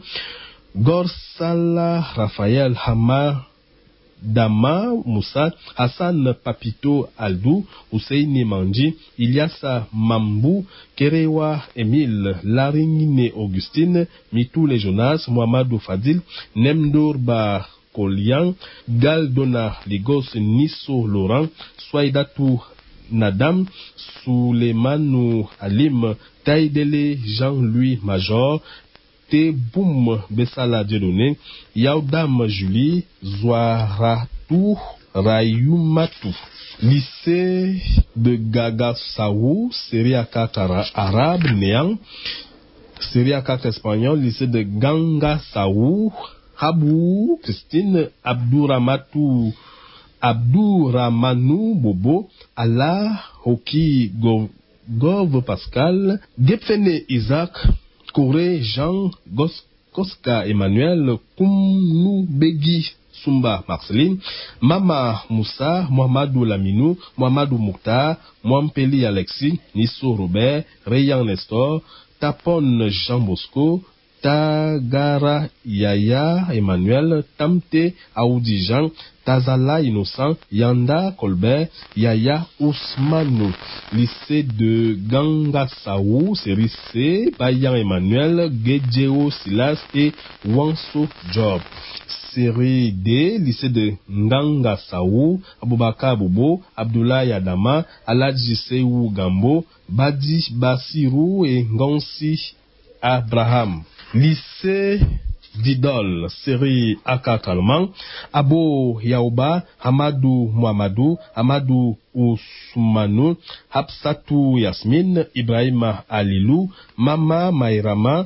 Gorsala Raphaël Hama Dama Moussa, Hassan Papito Aldou, Husseini Manji, Ilyasa Mambou, Kerewa Emile, Laringine Augustine, Mitou Les Jonas, Mohamedou Fadil, Nemdour Ba Kolian, Galdona Ligos Nisso Laurent, Swaidatou Nadam, Souleymanu Alim, Taïdele Jean-Louis Major, Teboum Bessala Dieudonné, Yaoudam Julie, Zouaratou Rayoumatou. Lycée de Gaga Saou, série A4 arabe, Néan, série A4 espagnol, lycée de Ganga Saou, Habou, Christine, Abdouramatou, Abdouramanou Bobo, Allah, Hoki Gov Pascal, Gepfene Isaac, Coré Jean, Koska Emmanuel, Koumnou Begui Sumba Marceline, Mama Moussa, Mohamedou Laminou, Mohamedou Mouktar, Mwampeli Alexis, Nisso Robert, Rayan Nestor, Tapon Jean Bosco, Tagara Yaya Emmanuel, Tamte Aoudi Jean, Tazala Innocent, Yanda Colbert, Yaya Ousmanou. Lycée de Gangasaou, série C, Bayan Emmanuel, Gedjeo Silas et Wanso Job. Série D, lycée de Ngangasaou, Aboubaka Bobo, Abdoulaye Adama, Aladji Seou Gambo, Badi Basirou et Ngonsi Abraham. Lycée d'Idole, série A4 allemand, Abo Yaouba, Hamadou Mohamedou, Hamadou Ousmanou, Hapsatou Yasmine, Ibrahima Alilou, Mama Maïrama,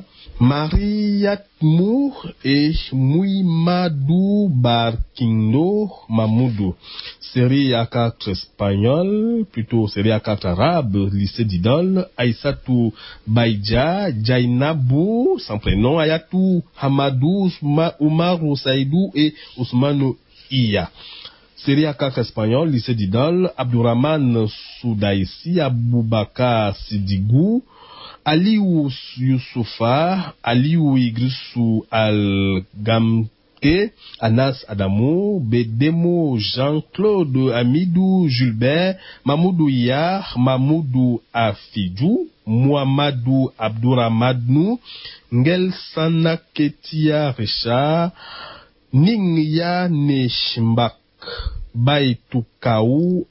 Mariatmour et Mouimadou Barkindo Mamoudou. Série A4 espagnol, plutôt série A4 arabe, lycée d'Idole, Aïssatou Baïdja, Jainabou, sans prénom, Ayatou Hamadou, Oumarou Saïdou et Ousmanou Iya. Série A4 espagnol, lycée d'Idole, Abdourahman Soudaïsi, Aboubaka Sidigou, Aliou Youssoufa, Aliou Igrissou Al-Gamke, Anas Adamou, Bedemo Jean-Claude Amidou Julbert, Mamoudou Iyar, Mamoudou Afidjou, Mouamadou Abdouramadnou, Ngel Sana Ketia Richard, Ningya Neshmbak, Baïtoukaou,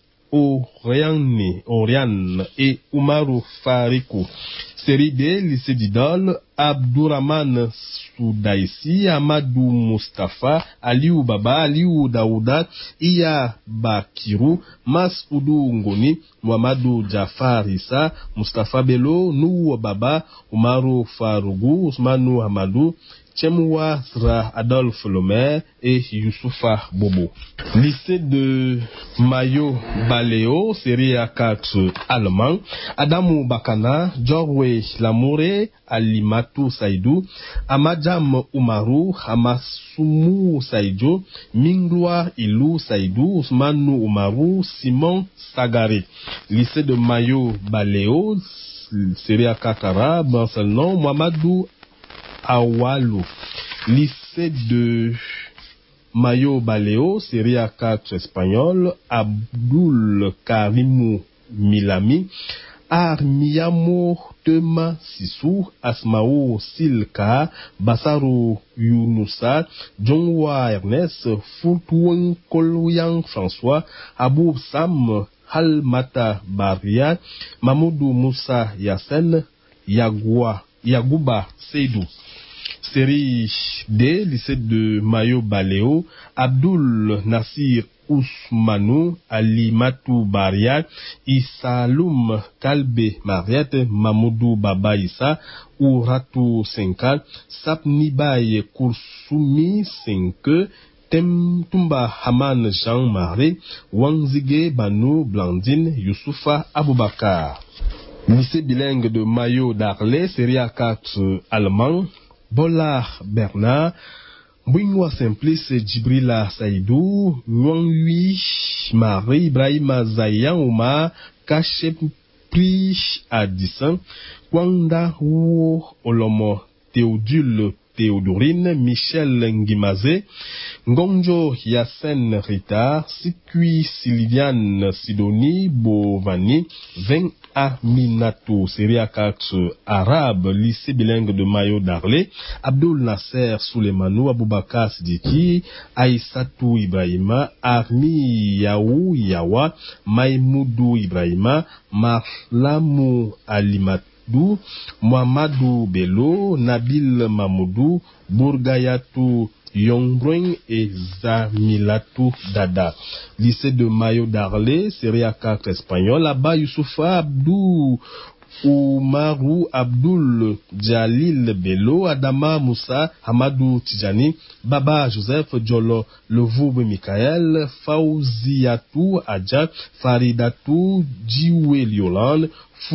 Oriane et Oumarou Farikou. Série D, lycée d'Idole, Abdourahman Soudaïsi, Amadou Mustafa, Aliou Baba, Aliou Daouda, Iya Bakirou, Masoudou Ngoni, Mohamedou Jafar Issa, Mustafa Bello, Nou Baba, Oumarou Farougou, Ousmanou Hamadou, Tchemoua Sra Adolphe Lomer et Youssoufa Bobo. Lycée de Mayo Baleo, série A4 allemand, Adamou Bakana, Jorwe Lamoure, Alimatou Saïdou, Amadjam Oumarou, Hamasoumou Saïdjo, Mingloa Ilou Saïdou, Ousmanou Oumarou, Simon Sagari. Lycée de Mayo Baleo, série A4 arabe, en seul nom, Mohamedou Awalou. Lycée de Mayo Baleo, série A4 espagnol, Abdul Karimou Milami, Armiamo Tema Sissou, Asmao Silka, Bassarou Younoussa, Jongwa Ernest, Foutouan Kolouyang François, Abou Sam, Halmata Baria, Mamoudou Moussa Yassen, Yagouba Seydou. Série D, lycée de Mayo Baleo, Abdul Nasir Ousmanou, Ali Matou Bariat, Issaloum Kalbe Mariette, Mamoudou Baba Issa, Ouratou Senkal, Sapnibaye Koursoumi Senke, Tumba Haman Jean-Marie, Wangzige Banou Blandine, Youssoufa Aboubakar. Lycée bilingue de Mayo Darlé, série A4 allemand, Bollard Bernard, Bouinoua Simplice Djibrila Saïdou, Nguangui Marie, Ibrahima Zayan Oumar, Kachepri Addisson, Kwanda Ou Olomo Théodule Théodorine, Michel Ngimazé, Ngonjo Yassen Rita, Sikui Sylviane Sidonie Bovani, 20 Aminatou, série A4 arabe, lycée bilingue de Mayo Darlé, Abdul Nasser Soulemanou, Aboubakar Sidiki, Aïssatou Ibrahima, Armi Yaou Yawa, Maïmoudou Ibrahima, Marlamou Alimatou, Mohamedou Bello, Nabil Mamoudou, Bourgayatou Yongbrun et Zamilatou Dada. Lycée de Mayo Darlé, série A4 espagnol, là-bas Youssoufa Abdou Oumarou Abdul Jalil Bello, Adama Moussa, Hamadou Tijani, Baba Joseph Diolo Levoube Michael, Fauziatou Adja, Faridatou Djioué Yolande,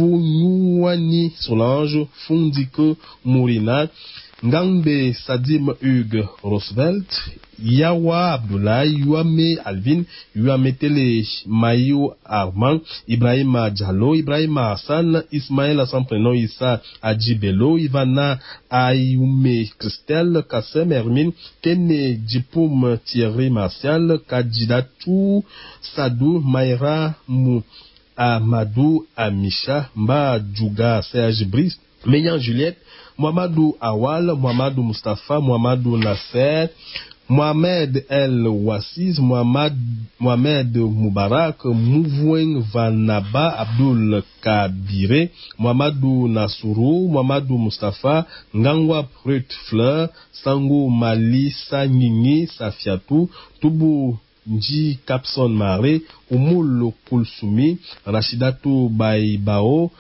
Founouani Solange, Fundiko Mourina, Ngambe Sadim Hugues Roosevelt, Yawa Abdoulaye, Yuame Alvin, Yuametele Mayo Armand, Ibrahima Diallo, Ibrahima Hassan, Ismaël Hassan Prénom Issa Adjibello, Ivana Ayoume Christelle, Kassem Hermine, Kene Djipoum Thierry Martial, Kadidatou Sadou, Maïra Mou Amadou Amisha, Mba Djouga Serge Brice, Meyan Juliette, Mohamedou Awal, Mohamedou Mustafa, Mohamedou Nasser, Mohamed El Wassiz, Mohamed Moubarak, Mouvoueng Vanaba, Abdul Kabire, Mohamedou Nassourou, Mohamedou Mustafa, Ngangwa Prut Fleur, Sango Mali Sanyini Safiatou, Toubou Nji Kapson Mare, Oumoul Koulsoumi, Rachidatou Baibao,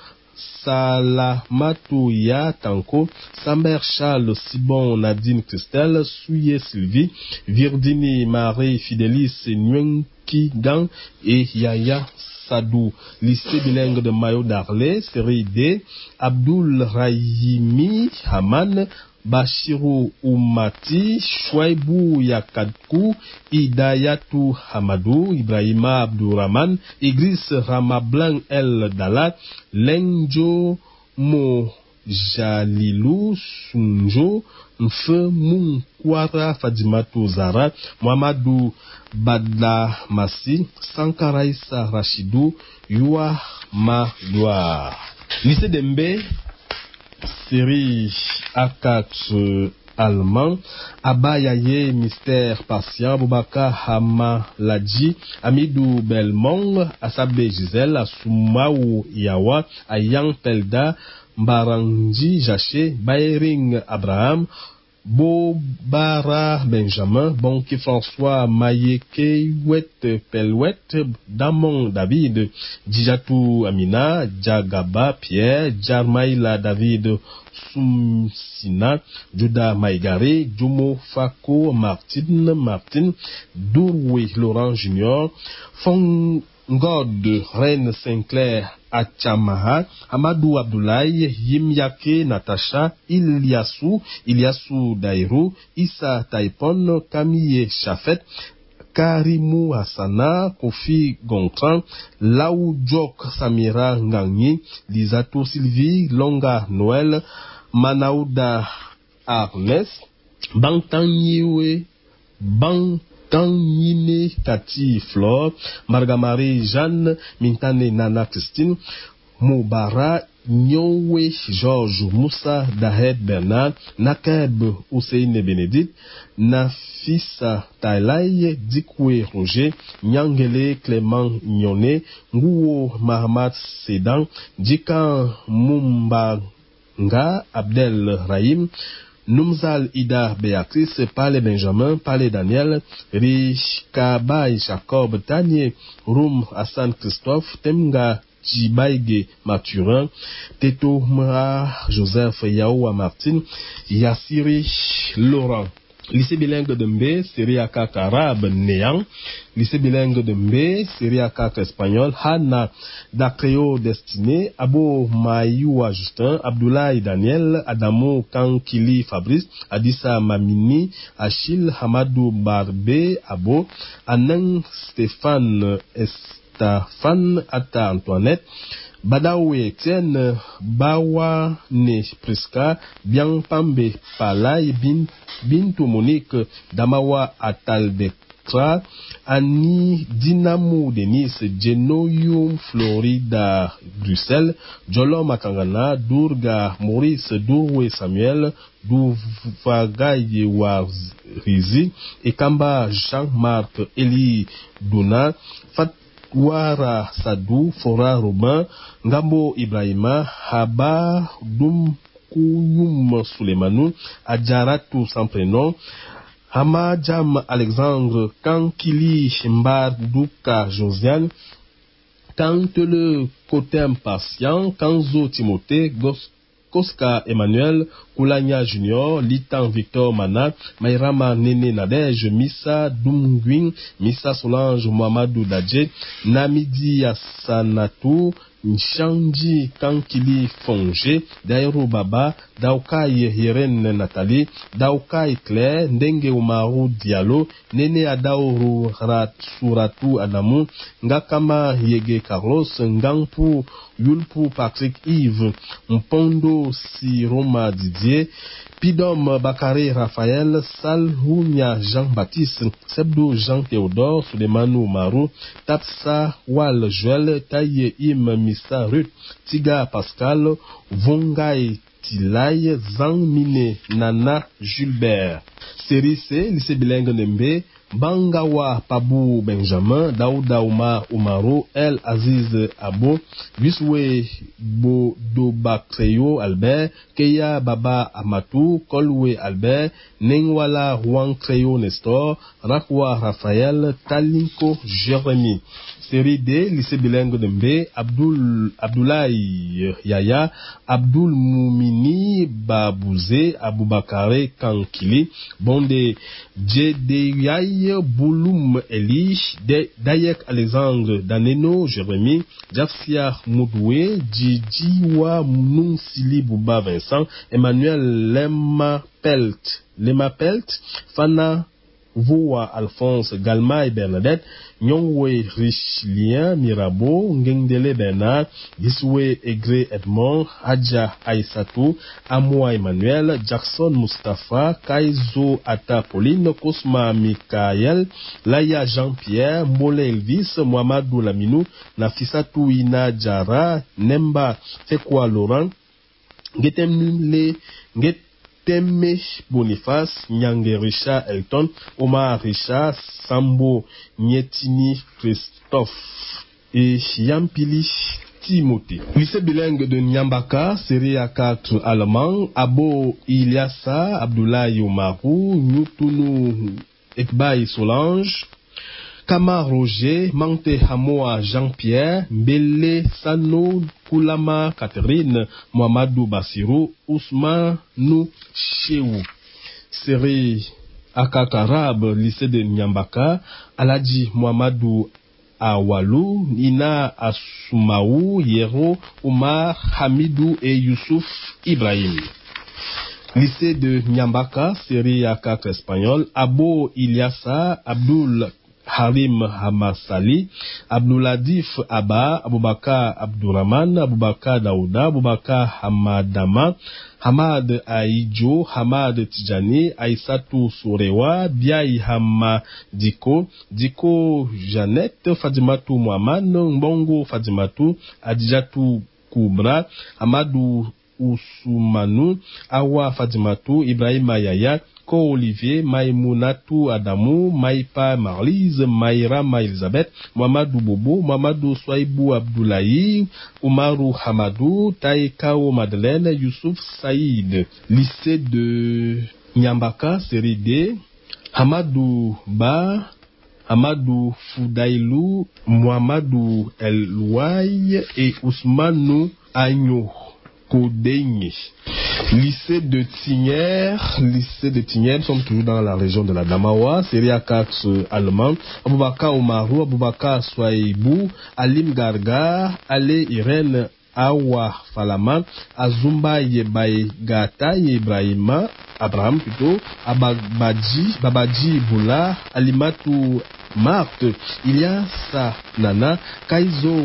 Salamatou Ya Tanko, Samber Charles Sibon Nadine Christelle, Souye Sylvie, Virdini Marie Fidelis Nguenki Gang et Yaya Sadou. Lycée bilingue de Mayo Darlé, série D, Abdul Rahimi Haman, Bachirou Oumati, Chouaibou Yakadkou, Idayatou Hamadou, Ibrahima Abdourahman, Idriss Ramablan El Dalat, Lenjo Mojalilou Sunjo, Mfe Munkwara Fadimatou Zara, Mohamedou Badlamasi, Sankaraïsa Rachidou, Youa Madoua. Lycée Dembe, série A4 allemand, Abayaye Mystère Patient, Boubaka Hamaladji, Amidou Belmong, Asabe Gisèle, Asoumaou Yawa, Ayang Pelda, Mbarangi Jaché, Bayering Abraham, Bobara Benjamin, Bonki François Mayeke Wet Pelwet, Damon David, Djijatou Amina, Djagaba Pierre, Djarmaïla David Soumsina, Juda Maïgari, Djomo Fako Martin, Dourwe Laurent Junior, Fongod Reine Sinclair Achamaha, Amadou Abdoulaye, Yimyake Natacha, Iliassou Dairou, Issa Taipon, Camille Chafet, Karimou Hassana, Kofi Gontran, Laou Djok Samira Ngangni, Lisato Sylvie, Longa Noël, Manaouda Arnes, Bangtanyiwe, Tanyine Kati Flore, Margamari Jeanne, Mintane Nana Christine, Moubara, Nyowe Georges Moussa Dahed Bernard, Nakeb Hussein Bénédicte, Nafissa Tailay, Dikwe Roger, Nyangele Clément Nyone, Ngouo Mahamat Sedan, Djikan Mumbanga Abdel Rahim, Numzal Ida Béatrice, Palais Benjamin, Palais Daniel, Rikabai Jacob Tanier, Roum Hassan Christophe, Temga Jibaige Mathurin, Teto Mra Joseph Yaoua Martine, Yassiri Laurent. Lycée bilingue de Mbé, série A4 arabe Néant. Lycée bilingue de Mbé, série A4 espagnol Hanna Dacreo Destiné, Abo Mayoua Justin, Abdoulaye Daniel, Adamo Kankili Fabrice, Adissa Mamini, Achille Hamadou Barbé Abo, Anan Stéphane Estafan Atta Antoinette, Badaoui Etienne, Bawa Ne Priska, Bian Pambe Palay, Bintou Monique, Damawa Ataldekra, Annie Dinamo Denis, Genoyum Florida Bruxelles, Jolo Makangana, Durga Maurice, Durwe Samuel, Duvagaye Warizi, Ekamba Jean-Marc Eli Duna, Wara Sadou, Fora Robin, Ngambo Ibrahima, Haba Dumkouyum Soulemanou, Adjaratou sans prénom, Hamadjam Alexandre, Kankili Mbar Douka Josiane, Kantele Kotem Patient, Kanzo Timothée, Koska Emmanuel, Koulania Junior, Litan Victor Mana, Mayrama Nene Nadej, Missa Dumguin, Missa Solange Mohamedou Dadje, Namidi Asanatou, Nchanji Kankili Fonge, Dairo Baba, Daukai Hiren Nathalie, Daukai Claire, Ndenge Umaru Diallo, Nene Adaoru Suratu Adamu, Ngakama Yege Carlos, Ngangpu Yulpu Patrick Yves, Mpondo Siroma Didier, Pidom Bakare Raphaël, Salhounia Jean-Baptiste, Sebdo Jean-Théodore, Souleymane Maru, Tapsa Wal Joël, Taye Im Missa Ruth, Tiga Pascal, Vongai Tilay, Zang Mine, Nana Gilbert. Série C, lycée bilingue Nembe, Bangawa Pabou Benjamin, Daouda Oumar Oumarou, El Aziz Abo, Biswe Bodobakreyo Albert, Keya Baba Amatou, Kolwe Albert, Nengwala Juan Kreyo Nestor, Rakwa Raphaël, Talinko Jérémy. Série D, lycée bilingue de Mbé, Abdoulaye Yaya, Abdoul Moumini Babouze, Aboubakare Kankili, Bonde Djedeyay, Bouloum Eli, Dayek Alexandre Daneno Jérémy, Jafsia Moudoué, Djidiwa Mounsili Bouba Vincent, Emmanuel Lema Pelt, Fana Voua Alphonse Galma et Bernadette, Nyongwe Richelien Mirabeau, Ngendele Bernard, Giswe Egre Edmond, Hadja Aïssatou, Amoua Emmanuel, Jackson Mustafa, Kaizo Ata Pauline, Kosma Mikael, Laya Jean-Pierre, Mole Elvis, Mohamedou Laminou, Nafisatou Ina Djara, Nemba Fekwa Laurent, Teme Boniface, Nyange Richard Elton, Omar Richard, Sambo Nietini Christophe et Yampili Timothée. Lycée bilingue de Nyambaka, série A4 allemand, Abo Ilyassa, Abdoulaye Omarou, Nyoutounou Ekbaï Solange, Kama Roger, Mante Hamoa Jean-Pierre, Mbele Sano, Koulama Catherine, Mohamedou Bassirou, Ousmanou Cheou. Série A4 arabe, lycée de Nyambaka, Aladji Mohamedou Awalou, Nina Asoumaou, Yero, Omar Hamidou et Youssouf Ibrahim. Lycée de Nyambaka, série A4 espagnol, Abo Ilyassa, Abdoul Harim Hamassali, Abdouladif Abba, Aboubakar Abdourahman, Aboubakar Daouda, Aboubakar Hamadama, Hamad Aïdjo, Hamad Tijani, Aïssatou Sourewa, Biaï Hamadiko, Diko Jeannette, Fadimatou Mohamed, Mbongo Fadimatou, Adjatou Koubra, Amadou Ousoumanou, Awa Fadimatou, Ibrahima Yaya, Maiko Olivier, Maïmounatou Adamou, Maïpa Marlise, Maïrama Elisabeth, Mamadou Bobo, Mamadou Soaibou Abdoulaye, Oumarou Hamadou, Taïkao Madeleine, Youssouf Saïd. Lycée de Nyambaka, série D, Hamadou Ba, Amadou Foudailou, Mohamedou Elouaï et Ousmanou Agno Kodeigny. Lycée de Tignière, nous sommes toujours dans la région de la Damawa, série A4 allemand, Aboubaka Omarou, Aboubaka Soaibou, Alim Gargar, Ale Irène Awa Falaman, Azumba Yebaye Gata Ibrahima, Abraham plutôt, Babadji Boula, Alimatou Marthe, Ilyasa Nana, Kaizo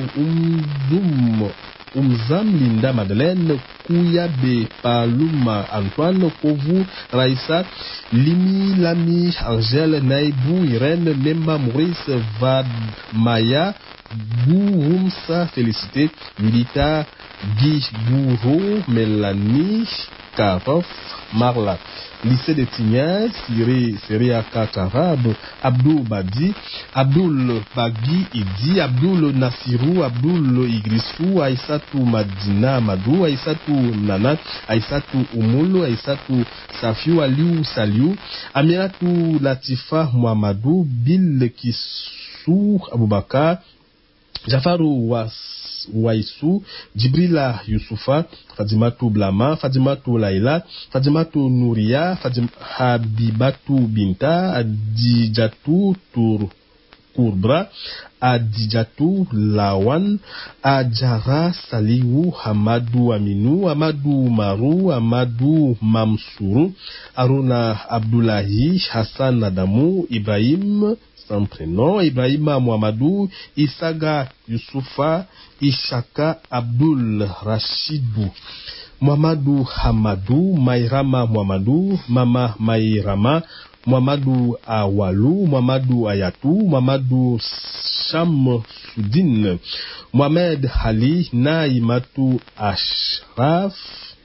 Umzam Linda Madeleine, Kouyabe Paluma Antoine, Kovu Raissa, Limi Lami Angèle, Naïbou Irène, Memba Maurice, Vad Maya, Gouroumsa Félicité, Milita Guy Bourreau, Mélanie Karof, Marla. Lycée de Tignaire, série A4 arabe, Abdou Badi, Abdoul Bagui Idi, Abdoul Nassirou, Abdoul Igrissou, Aïssatou Madina Amadou, Aïssatou Nana, Aïssatou Oumoulou, Aïssatou Safiou, Aliou Saliou, Amiratou Latifa Mohamadou, Bill Kissou Aboubakar, Jafarou Waissou, Djibrila Youssoufa, Fadimatou Blama, Fadimatou Laila, Fadimatou Nouria, Habibatou Binta, Adidjatou Kourbra, Adidjatou Lawan, Adjara Saliou, Hamadou Aminou, Amadou Marou, Amadou Mamsourou, Aruna Abdoulahi, Hassan Adamou, Ibrahim, sans prénom, Ibrahima Mohamadou, Isaga Youssoufa, Ishaka Abdul Rachidou, Mohamadou Hamadou, Maïrama Mohamadou, Mama Maïrama, Mohamadou Awalou, Mohamadou Ayatou, Mohamadou Cham Soudine, Mohamed Ali, Naïmatou Ashraf,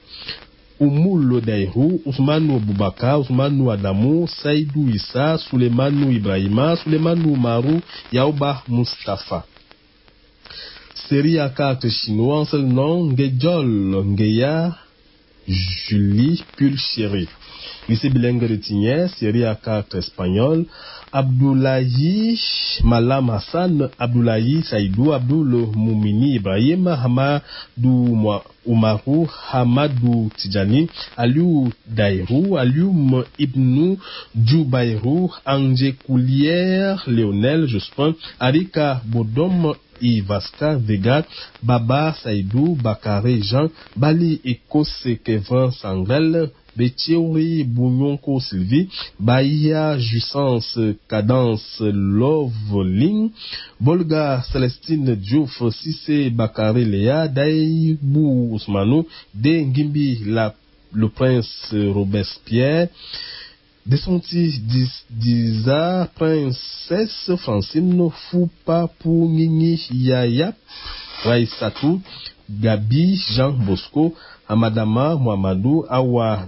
Oumoul Dairou, Ousmanou Boubaka, Ousmanou Adamou, Saïdou Issa, Souleimanou Ibrahima, Souleimanou Marou, Yaouba Mustafa. Série A4 chinois, en seul nom, Ngejol, Ngeya, Julie Pulchéry. Lycée bilingue de Tignière, série A4 espagnol, Abdoulaye Malam Hassan, Abdoulaye Saïdou, Abdoul Moumini Ibrahim, Hamadou Oumarou, Hamadou Tidjani, Aliou Dairou, Alioum Ibnou Djoubairou, Angé Koulière, Léonel Jospin, Arika Bodom, Ivaska Vega, Baba Saïdou, Bakare Jean, Bali Ekose Kevin Sangrel, Bethiori Bougnonko Sylvie, Bahia Jouissance Cadence Loveling, Bolga Célestine Diouf, Sissé Bakare Léa, Daïbou Ousmanou, Ngimbi le Prince Robespierre, Desonti Diza, Princesse Francine, Foupa Pounini Yaya, Raïsatou, Gabi Jean Bosco, Amadama Mohamadou, Awa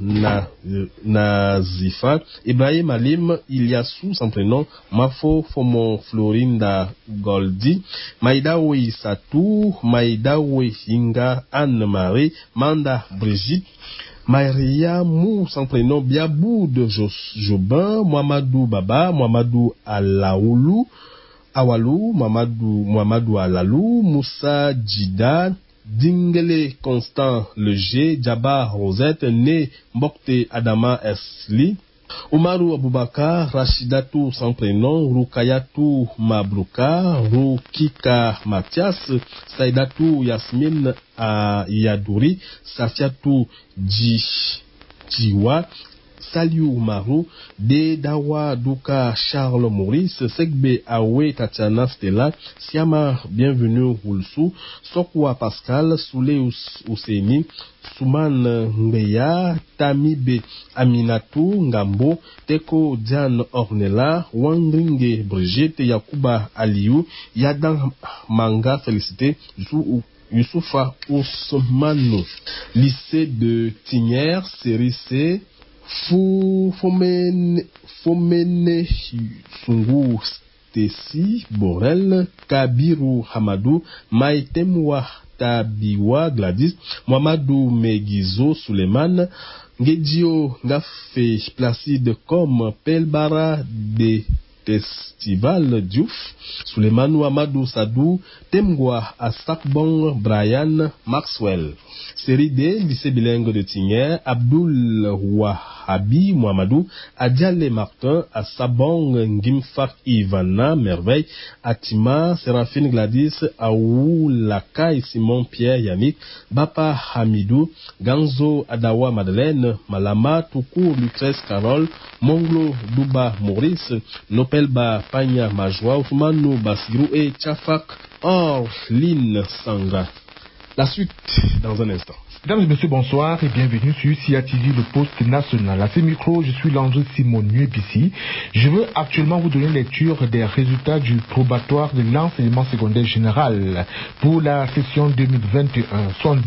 Nazifa, Ibrahim Alim, Iliassou, sans prénom, Mafo Fomon Florinda Goldi, Maïdawe Isatou, Maïdawe Hinga Anne-Marie, Manda Brigitte, Maria Mou, sans prénom, Biabou de Jobin, Mohamadou Baba, Mohamadou Alaoulou, Awalou, Mohamadou Alalou, Moussa Djida, Dingele Constant Leger, Djaba Rosette, Né Mbokte Adama Esli, Oumarou Aboubakar, Rachidatou sans prénom, Rukayatou Mabrouka, Rukika Mathias, Saïdatou Yasmine Yadouri, Safiatou Djiwa, Saliou Marou, Dawa Douka Charles Maurice, Segbe Awe Tatiana Stella, Siama Bienvenue Roulsou, Sokwa Pascal, Soule Ouseni, Souman Ngeya, Tamibe Aminatou Ngambo, Teko Diane Ornella, Wangringe Brigitte, Yakuba Aliou, Yadan Manga Félicité, Youssoufa Ousmano. Lycée de Tignière, série C, Fomene Sungu Stacy Borel, Kabiru Hamadou, Maïtemwa Tabiwa Gladys, Mohamedou Megizo Suleiman, Ngedio Ngafé Placide comme Pelbara de Festival Diouf, Suleiman Amadou Sadou, Temgwa Asakbong Brian Maxwell. Série D, lycée bilingue de Tigner, Abdul Wahabi Mohamedou, Adjale Martin, Asabong Ngimfak Ivana Merveille, Atima, Séraphine Gladys, Aou Lakai Simon Pierre Yannick, Bapa Hamidou, Ganzo Adawa Madeleine, Malama Toukou Lucrèce Carole, Monglo Duba Maurice, Nopelba Panya Majwa, Ousmane Basirou et Tchafak Orline Sangra. La suite dans un instant.
Mesdames et messieurs, bonsoir et bienvenue sur CIATV, le poste national. À ce micro, je suis Landry Simon Nuepissi. Je veux actuellement vous donner lecture des résultats du probatoire de l'enseignement secondaire général pour la session 2021.